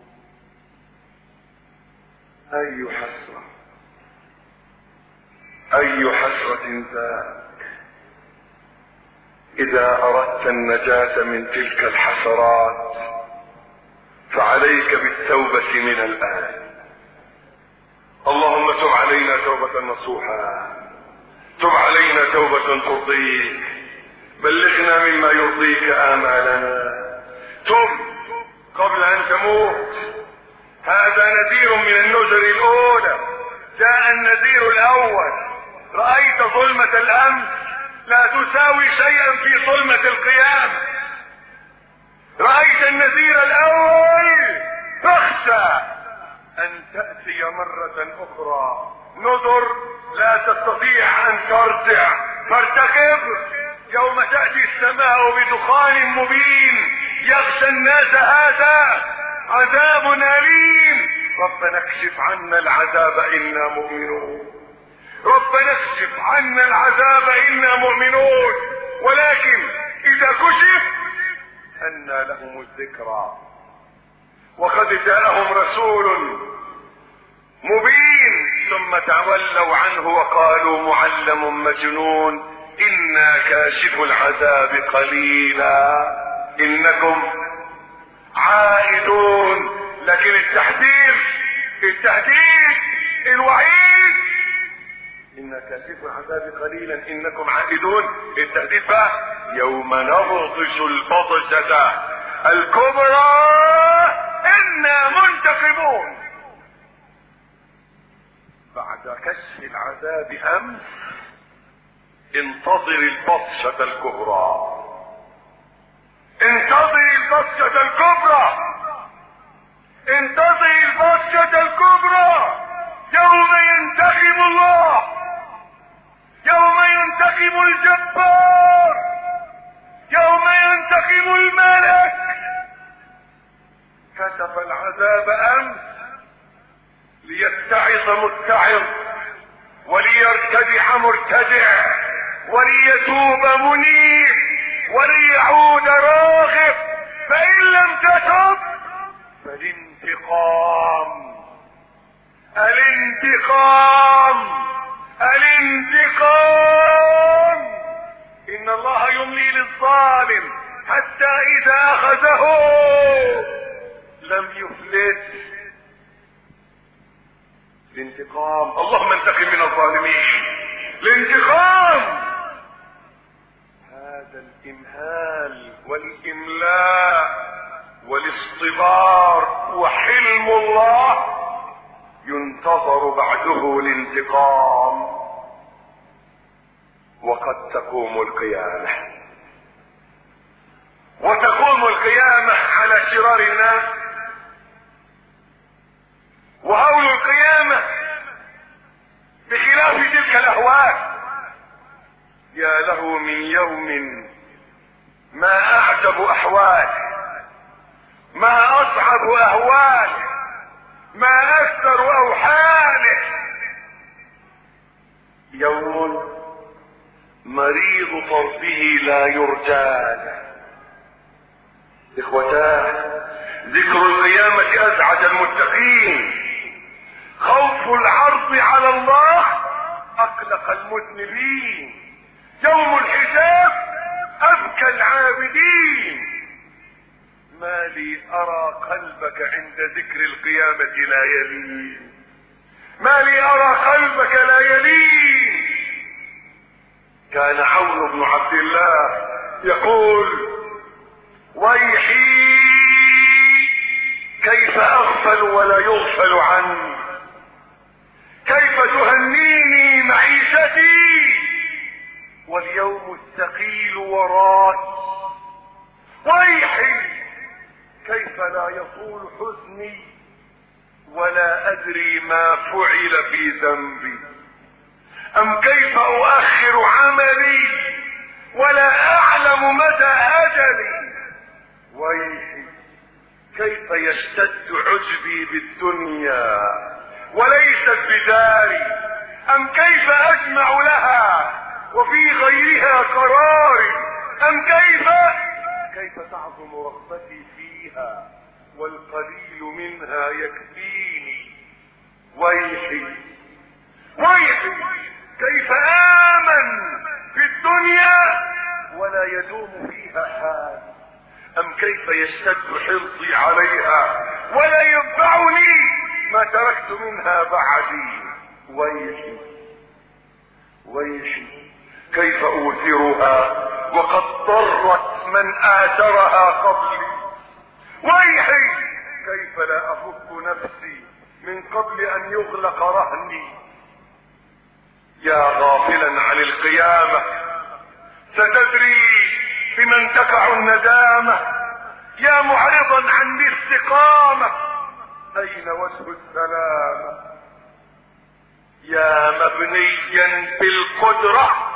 اي حسرة اي حسرة ذاك اذا اردت النجاة من تلك الحسرات فعليك بالتوبة من الان. اللهم تب علينا توبة نصوحا، تب علينا توبة ترضيك، بلغنا مما يرضيك آمالنا، تب قبل ان تموت. هذا نذير من النذر الاولى. جاء النذير الاول، رأيت ظلمة الامس لا تساوي شيئا في ظلمة القيامة. رأيت النذير الاول فاخشى ان تأتي مرة اخرى نذر لا تستطيع ان ترجع، فارتقب يوم تأتي السماء بدخان مبين يغشى الناس هذا عذاب أليم. ربنا اكشف عنا العذاب إنا مؤمنون، ربنا اكشف عنا العذاب إنا مؤمنون. ولكن إذا كشف أنى لهم الذكرى وقد جاءهم رسول مبين ثم تولوا عنه وقالوا معلم مجنون إنا كاشف العذاب قليلا إنكم عائدون. لكن التحذير التهديد الوعيد إنا كاشف العذاب قليلا إنكم عائدون. التهديد بقى يوم نبطش البطشة الكبرى إنا منتقمون. بعد كشف العذاب أمس انتظر البطشة الكبرى، انتظر البطشة الكبرى، انتظر البطشة الكبرى. يوم ينتقم الله، يوم ينتقم الجبار، يوم ينتقم الملك. كشف العذاب امس ليتعظ متعظ وليرتدع مرتدع وليتوب منيب وليعود راغب. فإن لم تتب فالانتقام الانتقام الانتقام. إن الله يملي للظالم حتى إذا أخذه لم يفلت. الانتقام، اللهم انتقم من الظالمين. الانتقام هذا الامهال والاملاء والاصطبار وحلم الله ينتظر بعده الانتقام. وقد تقوم القيامة، وتقوم القيامة على شرار الناس. وهول القيامة بخلاف تلك الاهوال. يا له من يوم ما اعجب احواله، ما اصعب اهواله، ما اكثر اوحاله. يوم مريض طرفه لا يرجى له. اخوتاه، ذكر القيامة ازعج المتقين. خوف العرض على الله اقلق المذنبين. يوم الحساب ابكى العابدين. ما لي ارى قلبك عند ذكر القيامة لا يلين. ما لي ارى قلبك لا يلين. كان عون بن عبد الله يقول ويحي كيف اغفل ولا يغفل عني، كيف تهنيني معيشتي واليوم الثقيل وراي، ويحي كيف لا يطول حزني ولا ادري ما فعل في ذنبي، ام كيف اؤخر عملي ولا اعلم مدى اجلي، ويحي كيف يشتد عجبي بالدنيا وليست بداري، ام كيف اجمع لها وفي غيرها قراري، ام كيف كيف تعظم رغبتي فيها والقليل منها يكفيني، ويحي ويحي كيف امن في الدنيا ولا يدوم فيها حال، ام كيف يشتد حرصي عليها ولا ينفعني ما تركت منها بعدي، ويحي ويحي كيف اوثرها وقد ضرت من اثرها قبلي، ويحي كيف لا افك نفسي من قبل ان يغلق رهني. يا غافلا عن القيامة ستدري بمن تقع الندامة، يا معرضا عن الاستقامة اين وجه السلامة، يا مبنيا بالقدرة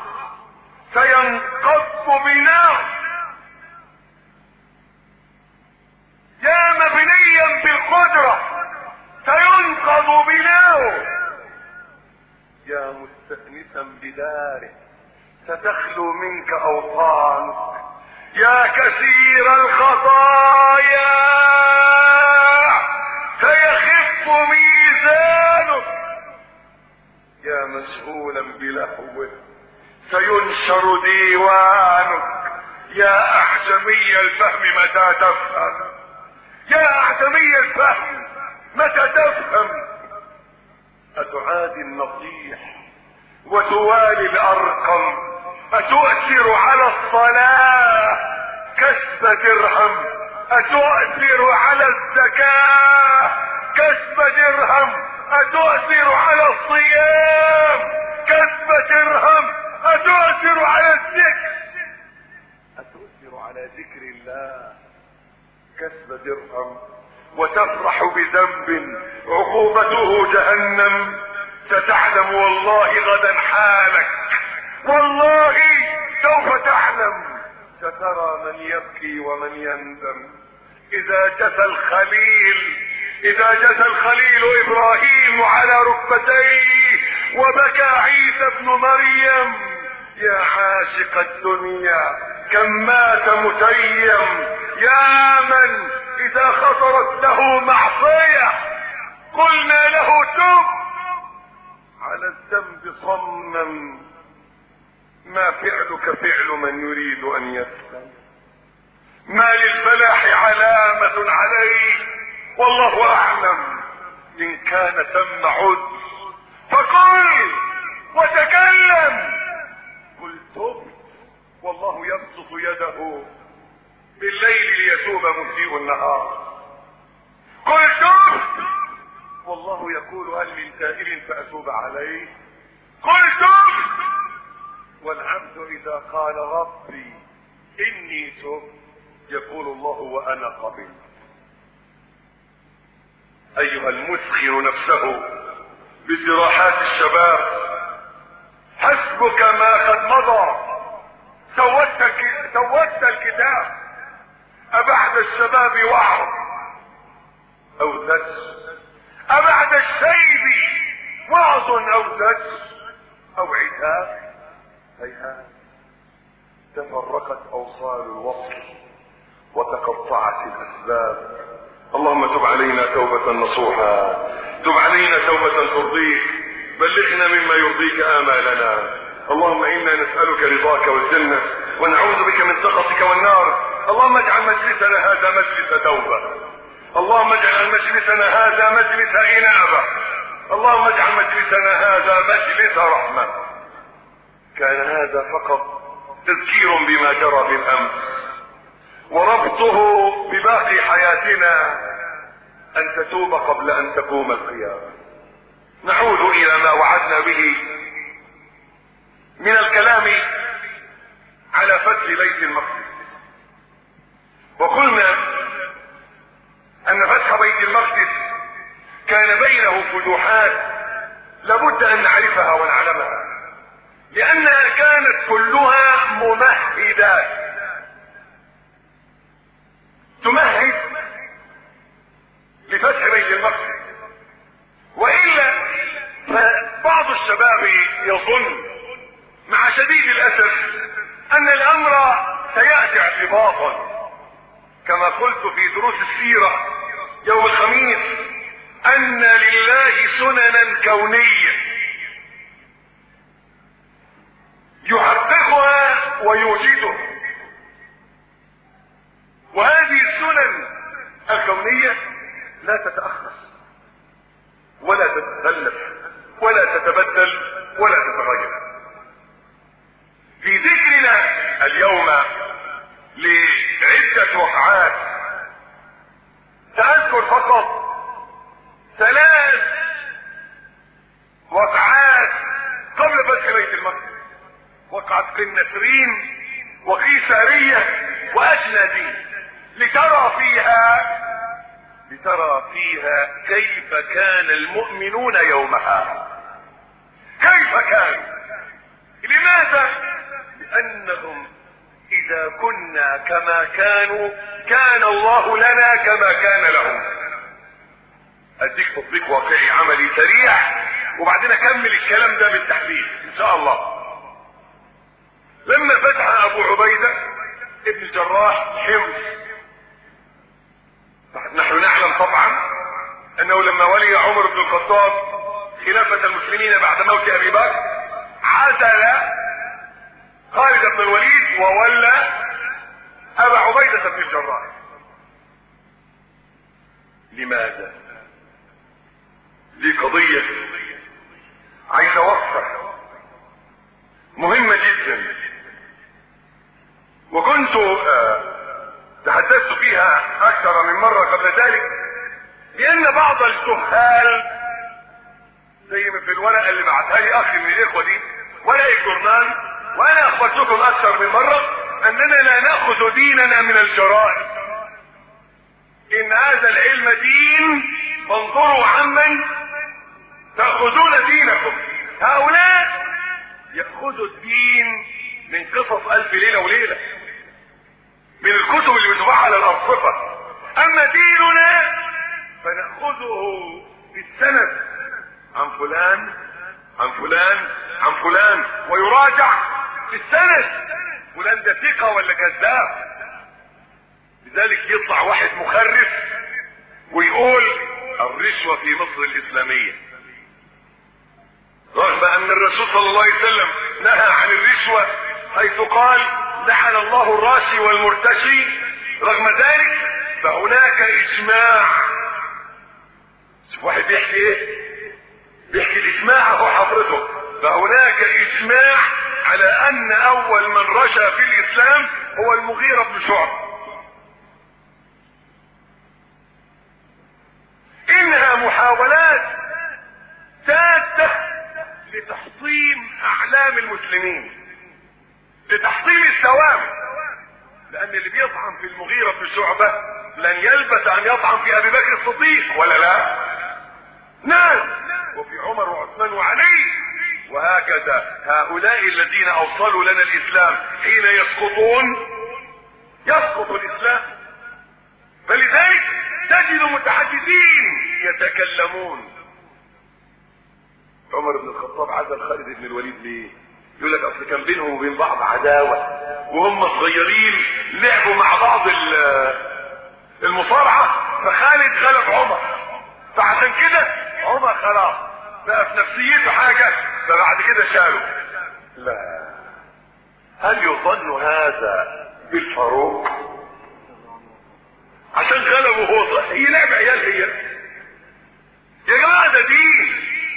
سينقض بناء، يا مبنيا بالقدرة سينقض بناء، يا مستأنسا بداره ستخلو منك اوطانك، يا كثير الخطايا سيخف ميزانك، يا مشغولا بلهوه سينشر ديوانك، يا اعجمي الفهم متى تفهم، يا اعجمي الفهم متى تفهم، اتعادي النصيح وتوالي الارقم، اتؤثر على الصلاة كسب درهم، اتؤثر على الزكاة كسب درهم، اتؤثر على الصيام كسب درهم، اتؤثر على الذكر اتؤثر على ذكر الله كسب درهم، وتفرح بذنب عقوبته جهنم، ستعلم والله غدا حالك، والله سوف تعلم، سترى من يبكي ومن يندم. اذا جثى الخليل اذا جثى الخليل ابراهيم على ركبتيه وبكى عيسى ابن مريم، يا عاشق الدنيا كم مات متيم، يا من اذا خطرت له معصية قلنا له تب، على الذنب صمم، ما فعلك فعل من يريد ان يسلم، ما للفلاح علامة عليه والله اعلم، ان كان ثم عذر فقل وتكلم، قل تب والله يبسط يده بالليل ليتوب مسيء النهار، قل تب والله يقول هل من تائب فاتوب عليه، قل تب، والعبد اذا قال ربي اني تب يقول الله وانا قبل. ايها المسخر نفسه بجراحات الشباب حسبك ما قد مضى، سودت سودت الكتاب، ابعد الشباب وعظ او زج، ابعد الشيب وعظ او زج او عتاب، هيهات تفرقت اوصال الوصل وتقطعت الاسباب. اللهم تب علينا توبة نصوحا، تب علينا توبة ترضيك، بلغنا مما يرضيك آمالنا. اللهم انا نسألك رضاك والجنة ونعوذ بك من سخطك والنار. اللهم اجعل مجلسنا هذا مجلس توبة، اللهم اجعل مجلسنا هذا مجلس انابة، اللهم اجعل مجلسنا هذا مجلس رحمة. كان هذا فقط تذكير بما جرى بالامس، وربطه بباقي حياتنا، ان تتوب قبل ان تقوم القيامة. نعود الى ما وعدنا به من الكلام على فتح بيت المقدس. وقلنا ان فتح بيت المقدس كان بينه فتوحات لابد ان نعرفها ونعلمها، لانها كانت كلها ممهدات تمهد لفتح بيت المقدس. والا فبعض الشباب يظن مع شديد الاسف ان الامر سياتي اعتباطا، كما قلت في دروس السيره يوم الخميس ان لله سننا كونيه يحققها ويوجدها، وهذه السنن الكونيه لا تتاخر ولا تتخلف ولا تتبدل ولا تتغير. في ذكرنا اليوم لعدة وقعات سأذكر فقط ثلاث وقعات قبل فتح بيت المقدس: وقعة قنسرين وقيسارية وأجنادين، لترى فيها لترى فيها كيف كان المؤمنون يومها، كيف كانوا. لماذا؟ لأنهم إذا كنا كما كانوا كان الله لنا كما كان لهم. أديك تطبيق واقعي عملي سريع وبعدين أكمل الكلام ده بالتحديد إن شاء الله. لما فتح أبو عبيدة ابن الجراح حمص، نحن نعلم طبعا أنه لما ولي عمر بن الخطاب خلافة المسلمين بعد موت أبي بكر عزل خالد بن الوليد وولى أبا عبيدة بن الجراح. لماذا؟ دي قضية عايز اوضح مهمة جدا، وكنت تحدثت فيها اكثر من مرة قبل ذلك، لان بعض الجهال زي ما في الورقة اللي بعتها لي اخي من الاخوة دي ورقة الجرنان، وانا اخبرتكم اكثر من مرة اننا لا ناخذ ديننا من الجرائد، ان هذا العلم دين، فانظروا عمن تأخذون دينكم. هؤلاء يأخذوا الدين من قصص ألف ليلة وليلة، من الكتب اللي بتباع على الأرصفة. أما ديننا فنأخذه بالسند عن فلان عن فلان عن فلان، ويراجع بالسند فلان ده ثقة ولا كذاب. لذلك يطلع واحد مخرف ويقول الرشوة في مصر الإسلامية، رغم ان الرسول صلى الله عليه وسلم نهى عن الرشوة حيث قال لعن الله الراشي والمرتشي. رغم ذلك فهناك اجماع. شوف واحد بيحكي ايه، بيحكي الاجماع اهو حضرته. فهناك اجماع على ان اول من رشى في الاسلام هو المغيرة بن شعبة. انها محاولات سادة لتحطيم اعلام المسلمين، لتحطيم الثوابت، لان اللي بيطعن في المغيرة بن شعبة لن يلبث ان يطعن في ابي بكر الصديق، ولا لا؟ نعم، وفي عمر وعثمان وعلي، وهكذا. هؤلاء الذين اوصلوا لنا الاسلام حين يسقطون يسقط الاسلام. فلذلك تجد متحدثين يتكلمون. عمر بن الخطاب عزل خالد بن الوليد ليه؟ يقول لك اصل كان بينهم وبين بعض عداوة، وهم صغيرين لعبوا مع بعض المصارعة، فخالد غلب عمر، فعشان كده عمر خلاص بقى في نفسيته حاجة، فبعد كده شالوا. لا، هل يظن هذا بالفاروق عشان غلبه هو صح؟ هي لعبة عيال هي يا جماعة، ده دين.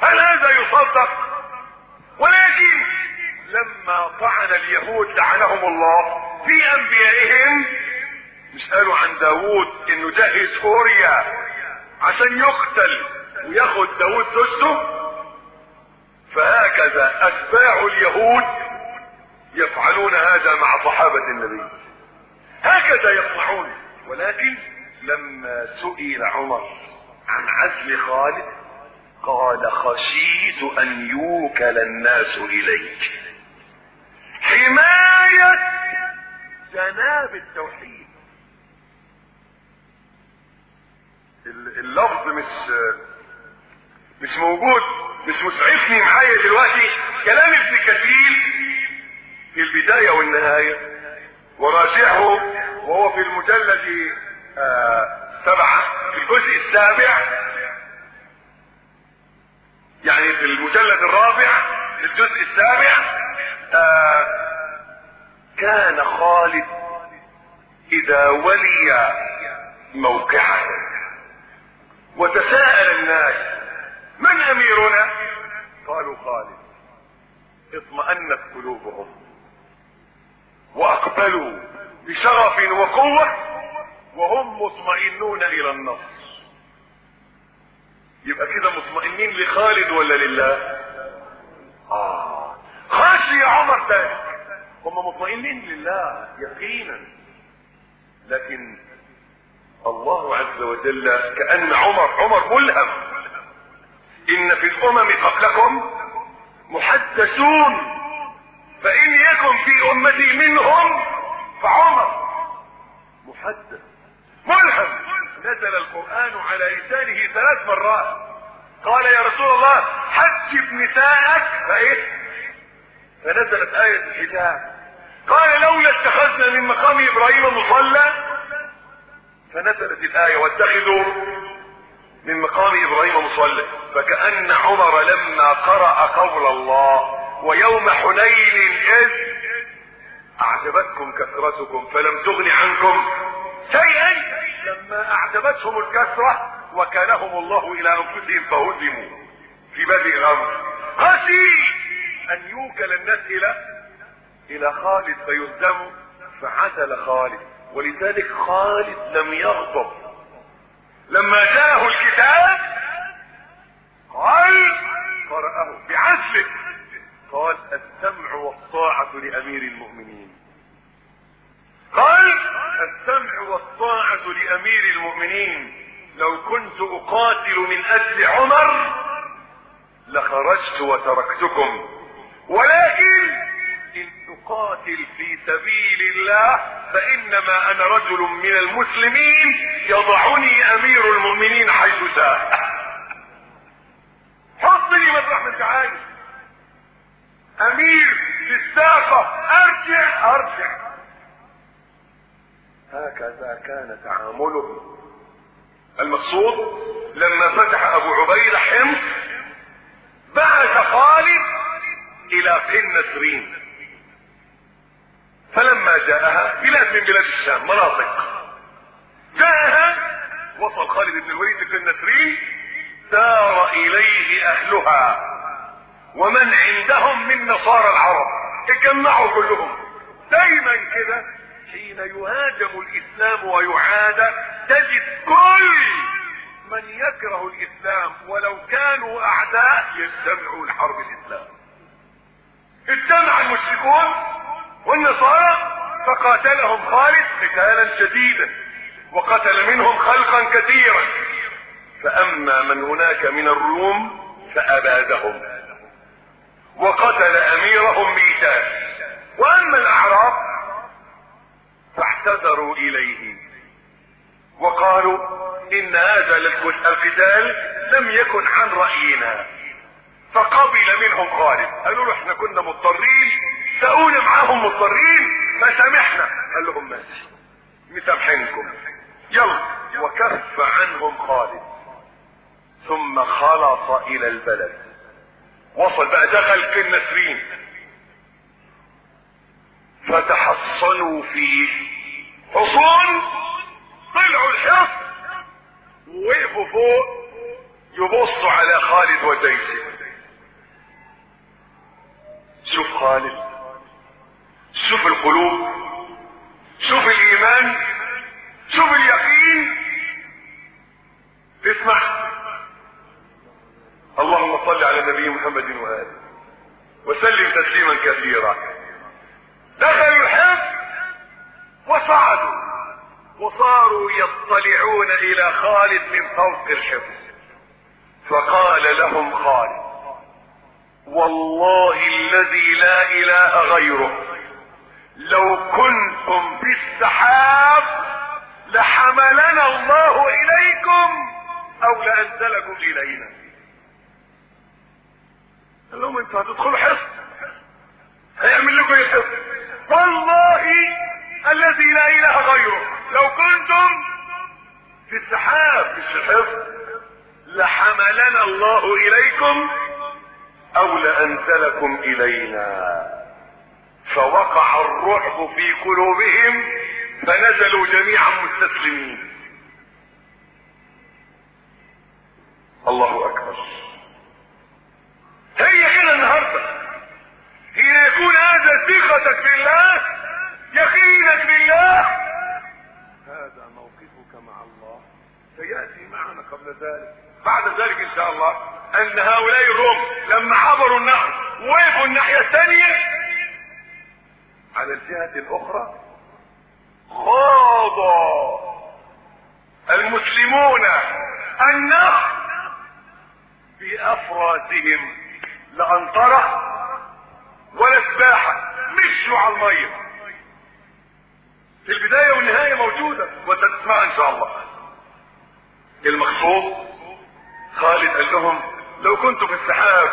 هل هذا يصدق؟ ولكن لما طعن اليهود لعنهم الله في انبيائهم، مش قالوا عن داود انه جهز فوريا عشان يقتل وياخد داود زوجته؟ فهكذا اتباع اليهود يفعلون هذا مع صحابة النبي، هكذا يصنعون. ولكن لما سئل عمر عن عزل خالد قال خشيت ان يوكل الناس اليك، حماية جناب التوحيد. اللفظ مش مش موجود، مش مسعفني معايا دلوقتي. كلام ابن كثير في البداية والنهاية، وراجعه وهو في المجلد آه سبعة في الجزء السابع، يعني في المجلد الرابع في الجزء السابع. آه كان خالد اذا ولي موقعه وتساءل الناس من اميرنا؟ قالوا خالد. اطمأنت قلوبهم واقبلوا بشغف وقوة وهم مطمئنون الى النصر. يبقى كده مطمئنين لخالد ولا لله؟ اه خشي عمر ذلك، هم مطمئنين لله يقينا. لكن الله عز وجل كأن عمر عمر ملهم. ان في الامم قبلكم محدثون فان يكن في امتي منهم فعمر محدث ملهم. نزل القرآن على لسانه ثلاث مرات. قال يا رسول الله حجب نساءك فايه؟ فنزلت آية الحجاب. قال لولا اتخذنا من مقام ابراهيم مصلى، فنزلت الآية واتخذوا من مقام ابراهيم مصلى. فكأن عمر لما قرأ قول الله ويوم حنين اذ اعجبتكم كثرتكم فلم تغن عنكم شيئا، لما اعجبتهم الكثرة وكانهم الله الى انفسهم فهزموا في بدء الامر. خشي ان يوكل الناس الى الى خالد فيهزموا، فعزل خالد. ولذلك خالد لم يغضب لما جاءه الكتاب. قال قرأه بعزله، قال السمع والطاعة لأمير المؤمنين. قال السمع والطاعة لأمير المؤمنين. لو كنت أقاتل من أجل عمر لخرجت وتركتكم، ولكن إن أقاتل في سبيل الله فإنما أنا رجل من المسلمين يضعني أمير المؤمنين حيث شاء. حطني مطرح ما انت عايز، أمير في الساقة، أرجع أرجع. هكذا كان تعامله. المقصود لما فتح أبو عبيدة حمص بعث خالد إلى قن نسرين، فلما جاءها بلاد من بلاد الشام مناطق، جاءها وصل خالد بن الوليد قن نسرين، سار إليه أهلها ومن عندهم من نصارى العرب، اتجمعوا كلهم. دايما كده حين يهاجم الاسلام ويعادى تجد كل من يكره الاسلام ولو كانوا اعداء يجتمعوا لحرب الاسلام. اجتمع المشركون والنصارى فقاتلهم خالد قتالا شديدا وقتل منهم خلقا كثيرا. فاما من هناك من الروم فابادهم وقتل اميرهم ميتان، واما الاعراب فاعتذروا اليه وقالوا ان هذا القتال لم يكن عن رأينا، فقبل منهم خالد. قالوا له احنا كنا مضطرين، سأونا معاهم مضطرين فسامحنا. قال لهم ماشي مسامحينكم يلا، وكف عنهم خالد. ثم خلص الى البلد، وصل بقى دخل قن نسرين، فتحصنوا فيه حصون، طلعوا الحصن ووقفوا فوق يبصوا على خالد وجيشه. شوف خالد، شوف القلوب، شوف الايمان، شوف اليقين. اسمع، اللهم صل على النبي محمد وآله وسلم تسليما كثيرا. دخلوا الحصن وصعدوا وصاروا يطلعون الى خالد من فوق الحصن، فقال لهم خالد: والله الذي لا اله غيره لو كنتم في السحاب لحملنا الله اليكم او لانزلكم الينا. قال لهم: انتوا هتدخلوا حصن، هيعمل لكم ايه حصن؟ والله الذي لا اله غيره لو كنتم في السحاب مش في الحصن لحملنا الله اليكم او لانزلكم الينا. فوقع الرعب في قلوبهم فنزلوا جميعا مستسلمين. الله اكبر. هي كده النهارده، حين يكون هذا ثقتك بالله، يقينك بالله، هذا موقفك مع الله. سياتي معنا قبل ذلك بعد ذلك ان شاء الله ان هؤلاء الروم لما عبروا النهر ووقفوا الناحيه الثانيه على الجهه الاخرى، خاض المسلمون النهر بافراسهم، لانطره ولا سباحه، مشوا على الميه. في البدايه والنهايه موجوده وستسمع ان شاء الله. المقصود خالد قال لهم: لو كنتم في السحاب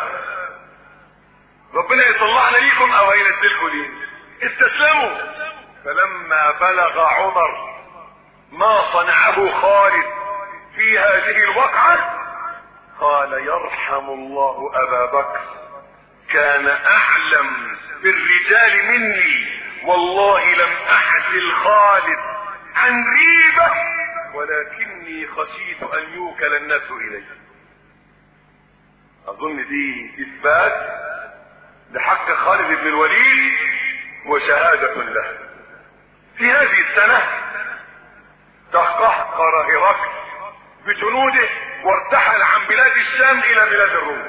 ربنا يطلعنا ليكم او هينزلكم ليه. استسلموا. فلما بلغ عمر ما صنعه خالد في هذه الوقعة قال: يرحم الله ابا بكر، كان اعلم بالرجال مني، والله لم احزل خالد عن ريبة ولكني خشيت ان يوكل الناس اليه. اظن دي اثبات لحق خالد بن الوليد وشهادة له. في هذه السنة تقهقر هرقل بجنوده وارتحل عن بلاد الشام الى بلاد الروم،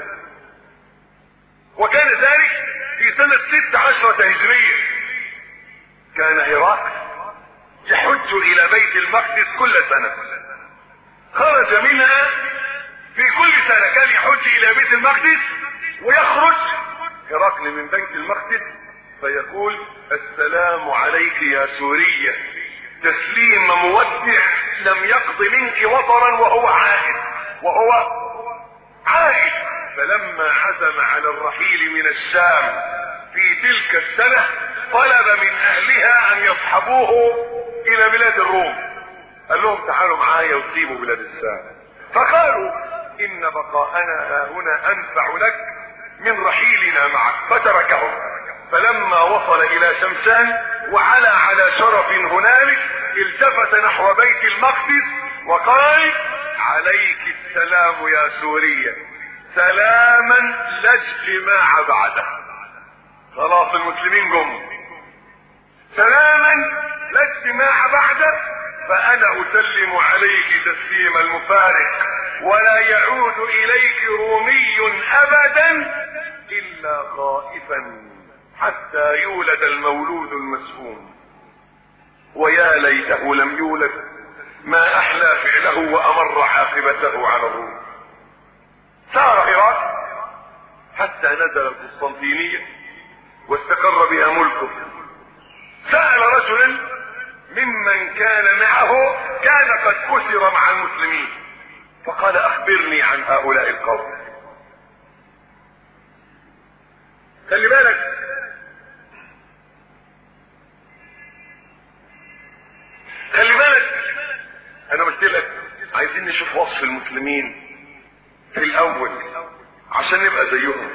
وكان ذلك في سنة ست عشرة هجرية. كان هرقل يحج الى بيت المقدس كل سنة، خرج منها في كل سنة، كان يحج الى بيت المقدس ويخرج هرقل من بيت المقدس فيقول: السلام عليك يا سورية، تسليم مودع لم يقض منك وطرا وهو عائد وهو عائد. فلما عزم على الرحيل من الشام في تلك السنة طلب من اهلها ان يصحبوه الى بلاد الروم. قال لهم: تعالوا معايا وسيبوا بلاد الشام. فقالوا: ان بقاءنا ها هنا انفع لك من رحيلنا معك. فتركهم. فلما وصل الى شمشان وعلى على شرف هنالك التفت نحو بيت المقدس وقال: عليك السلام يا سورية، سلاما لا اجتماع بعده. خلاص المسلمين جم، سلاما لا اجتماع بعده، فانا اسلم عليك تسليم المفارق، ولا يعود اليك رومي ابدا الا خائفا حتى يولد المولود المسؤوم. ويا ليته لم يولد، ما احلى فعله وامر عاقبته على الروم. سار هرقل حتى نزل القسطنطينية واستقر بها ملكه. سأل رجلا ممن كان معه، كان قد كسر مع المسلمين، فقال: اخبرني عن هؤلاء القوم. خلي بالك، خلي بالك، انا قلت لك عايزين نشوف وصف المسلمين في الاول عشان نبقى زيهم.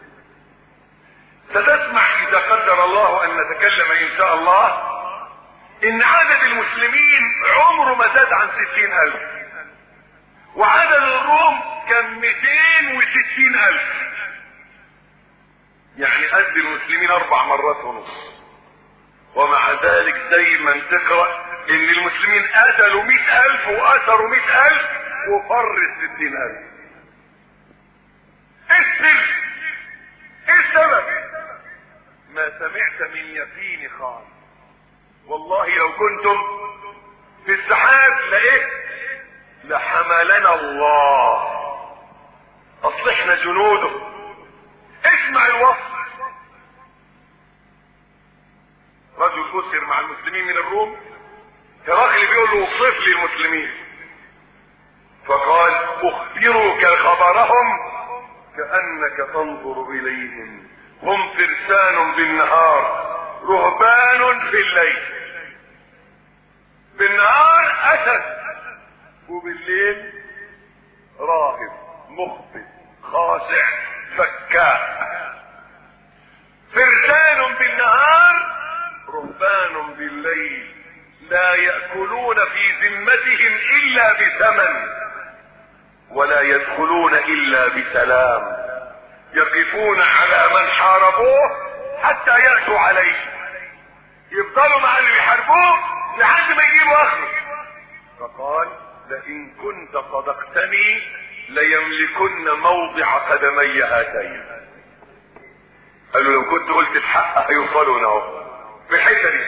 ستسمع اذا قدر الله ان نتكلم ان شاء الله ان عدد المسلمين عمره ما زاد عن ستين الف، وعدد الروم كان مئتين وستين الف. يعني قد المسلمين اربع مرات ونص، ومع ذلك دايما تقرأ ان المسلمين قتلوا مئة الف واسروا مئة الف وفر ستين الف. ايه السر؟ ايه السبب؟ ما سمعت من يقين خالص. والله لو كنتم في السحاب لإيه لحملنا الله، اصلحنا جنوده. اسمع الوصف. رجل اسر مع المسلمين من الروم، هرقل بيقول له اوصف لي المسلمين، فقال اخبرك خبرهم كأنك تنظر اليهم، هم فرسان بالنهار رهبان في الليل. بالنهار اسد وبالليل راهب مخبت خاشع فكاء. فرسان بالنهار رهبان بالليل، لا يأكلون في ذمتهم الا بثمن ولا يدخلون الا بسلام، يقفون على من حاربوه حتى يأتوا عليه، يفضلوا مع اللي يحاربوه لحد ما يجيبوا اخره. فقال لئن كنت صدقتني ليملكن موضع قدمي هاتين. قالوا لو كنت قلت الحق هيوصلون اهو في الحته دي.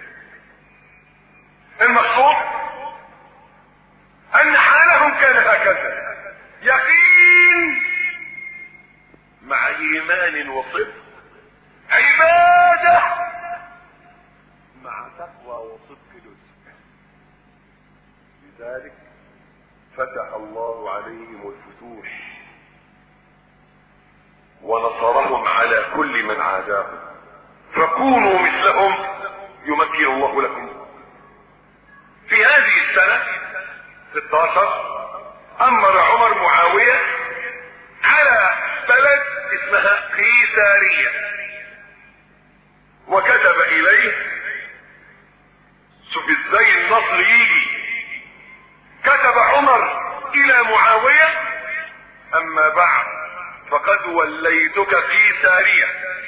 المقصود ان حالهم كان هكذا، يقين مع ايمان وصدق، عباده مع تقوى وصدق لزم. لذلك فتح الله عليهم الفتوح ونصرهم على كل من عاداهم، فكونوا مثلهم يمكن الله لكم. في هذه السنة ستة عشر امر عمر معاوية على بلد اسمها قيسارية، وكتب اليه، شوف ازاي النصر يجي، كتب عمر الى معاوية اما بعد فقد وليتك قيسارية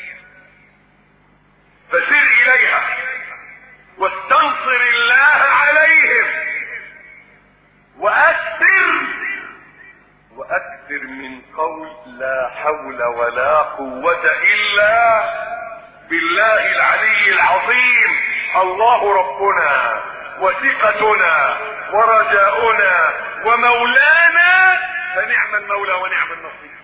فسر اليها واستنصر الله عليهم واكثر واكثر من قول لا حول ولا قوة الا بالله العلي العظيم، الله ربنا وثقتنا ورجاؤنا ومولانا فنعم المولى ونعم النصير.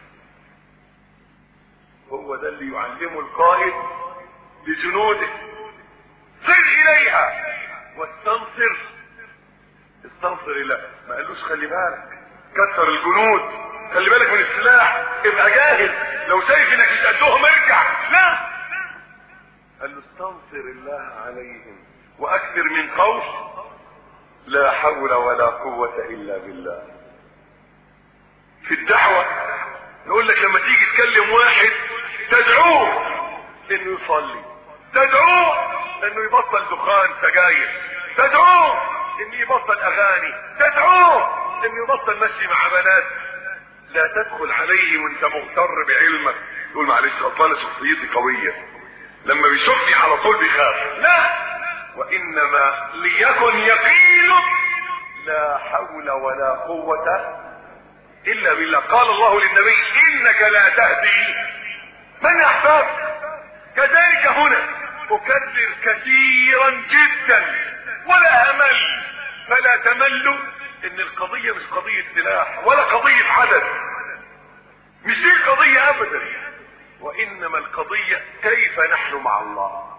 هو ده اللي يعلمه القائد لجنوده، سر اليها واستنصر. استنصر الله، ما قالوش خلي بالك كسر الجنود، خلي بالك من السلاح، ابقى جاهز، لو شايف انك مش قدهم ارجع، لا، قال له استنصر الله عليهم واكثر من قول لا حول ولا قوة الا بالله. في الدعوة يقول لك لما تيجي تكلم واحد تدعوه انه يصلي، تدعوه انه يبطل دخان سجاير، تدعوه انه يبطل اغاني، تدعوه انه يبطل مشي مع بنات. لا تدخل عليه وانت مغتر بعلمك تقول معلش اصلا انا شخصيتي قوية، لما بيشوفني على طول بيخاف، لا، وانما ليكن يقينك لا حول ولا قوة الا بالله. قال الله للنبي انك لا تهدي من احببت. كذلك هنا اكرر كثيرا جدا ولا امل، فلا تملوا ان القضية مش قضية سلاح ولا قضية عدد، مش دي القضية ابدا، وانما القضية كيف نحن مع الله.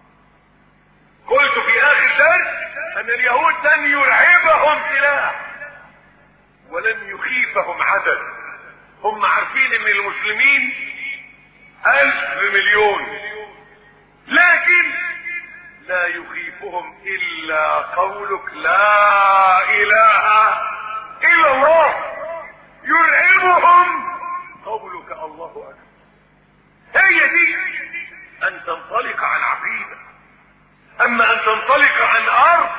قلت في اخر درس ان اليهود لن يرعبهم سلاح ولن يخيفهم عدد، هم عارفين ان المسلمين الف مليون، لكن لا يخيفهم الا قولك لا اله الا الله، يرعبهم قولك الله اكبر. هي دي ان تنطلق عن عقيدة، اما ان تنطلق عن ارض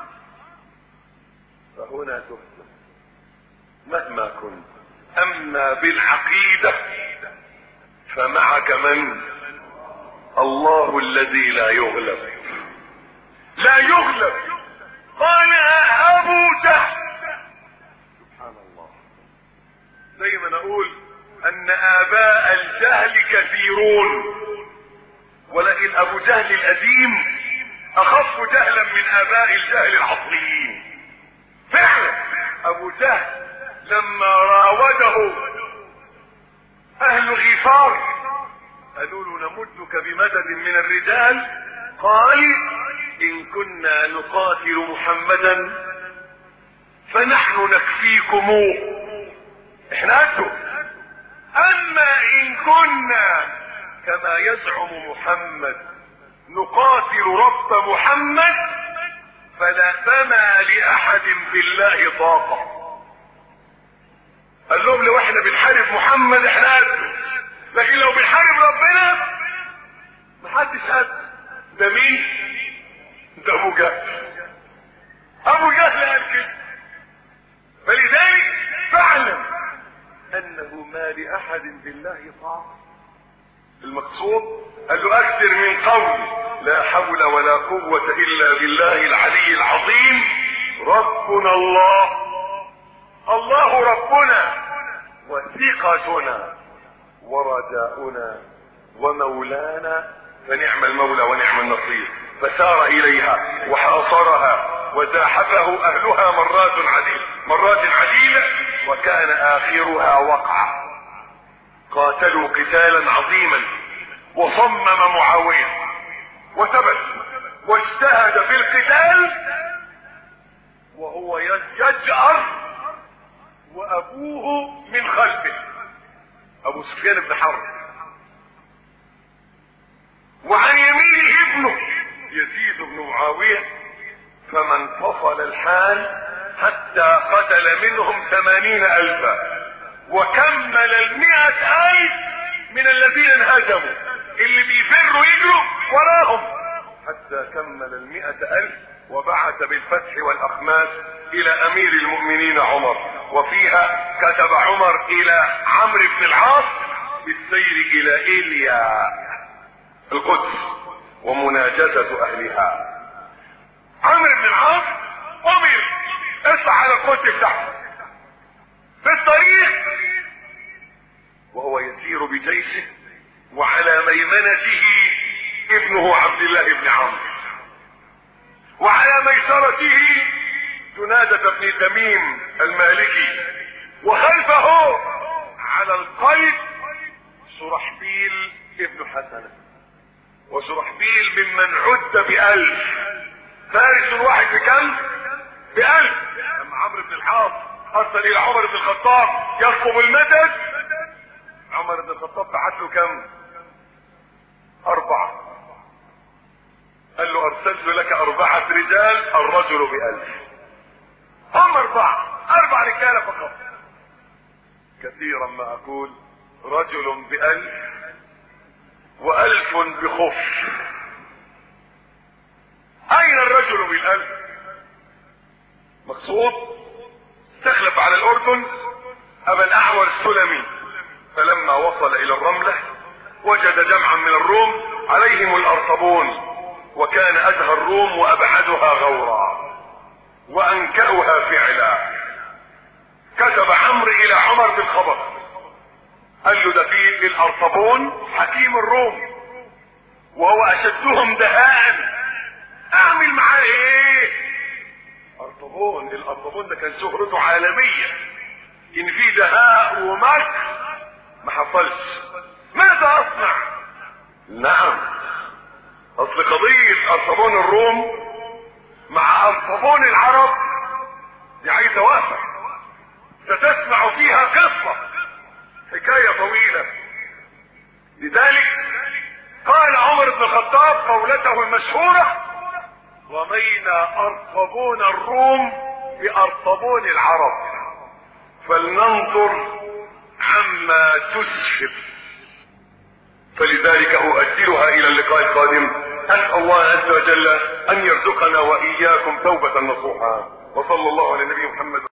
فهنا تهزم مهما كنت. اما بالعقيدة فمعك من؟ الله الذي لا يغلب، لا يغلب. قال ابو جهل. سبحان الله. زي ما نقول ان اباء الجهل كثيرون، ولكن ابو جهل القديم اخف جهلا من اباء الجهل العصريين. فعلا ابو جهل لما راوده اهل غفار قالوا له نمدك بمدد من الرجال، قال ان كنا نقاتل محمدا فنحن نكفيكموه، احنا قده. اما ان كنا كما يزعم محمد نقاتل رب محمد فلا فما لاحد بالله طاقه. قال لهم لو احنا بنحارب محمد احنا قده، لكن لو بنحارب ربنا محدش قده. ده مين؟ ده ابو جهل. ابو جهل قال كده. فلذلك فاعلم انه ما لاحد بالله طاقه. المقصود قال له اكثر من قولي لا حول ولا قوة الا بالله العلي العظيم ربنا الله، الله ربنا وثقتنا ورجاؤنا ومولانا، فنعم المولى ونعم النصير. فسار اليها وحاصرها وزاحفه اهلها مرات عديدة مرات عديدة وكان اخرها وقعة. قاتلوا قتالا عظيما وصمم معاوية وثبت واجتهد في القتال وهو يجأر وابوه من خلفه ابو سفيان بن حرب، وعن يمينه ابنه يزيد بن معاوية. فما انفصل الحال حتى قتل منهم ثمانين الفا وكمل المئة الف من الذين انهزموا اللي بيفروا يجروا وراهم، حتى كمل المئة الف وبعث بالفتح والاخماس الى امير المؤمنين عمر. وفيها كتب عمر الى عمرو بن العاص بالسير الى ايليا القدس ومناجزة اهلها. عمرو بن العاص امر اطلع على القدس بتاعته. في الطريق وهو يسير بجيشه وعلى ميمنته ابنه عبد الله بن عمرو، وعلى ميسرته جنادة بن تميم المالكي، وخلفه على القيد شرحبيل ابن حسنة. وشرحبيل ممن عد بألف، فارس واحد بكم؟ بألف. لما عمرو بن العاص ارسل الى عمر بن الخطاب يطلب المدد، عمر بن الخطاب بعت له كم؟ اربعة. قال له ارسلت لك اربعة رجال الرجل بألف. هم اربعة، اربع رجال فقط. كثيرا ما اقول رجل بألف والف بخف. اين الرجل بالالف؟ مقصود استخلف على الاردن ابا الاعور السلمي، فلما وصل الى الرملة وجد جمعا من الروم عليهم الارطبون، وكان ادهى الروم وابعدها غورا وانكأها فعلا. كتب عمرو الى عمر بالخبر، قال له ده في الارطبون حكيم الروم وهو اشدهم دهاء، اعمل معاه ايه؟ ارطبون، الارطبون ده كان شهرته عالمية ان في دهاء ومكر ما حصلش. ماذا اصنع؟ نعم، اصل قضية ارطبون الروم مع ارطبون العرب دي عايزة وقفة ستسمع فيها قصة، حكاية طويلة. لذلك قال عمر بن الخطاب قولته المشهورة: رمينا ارطبون الروم بارطبون العرب فلننظر عما تسحب. فلذلك اؤجلها الى اللقاء القادم. اسال الله عز وجل ان يرزقنا واياكم توبة نصوحا، وصلى الله على نبي محمد.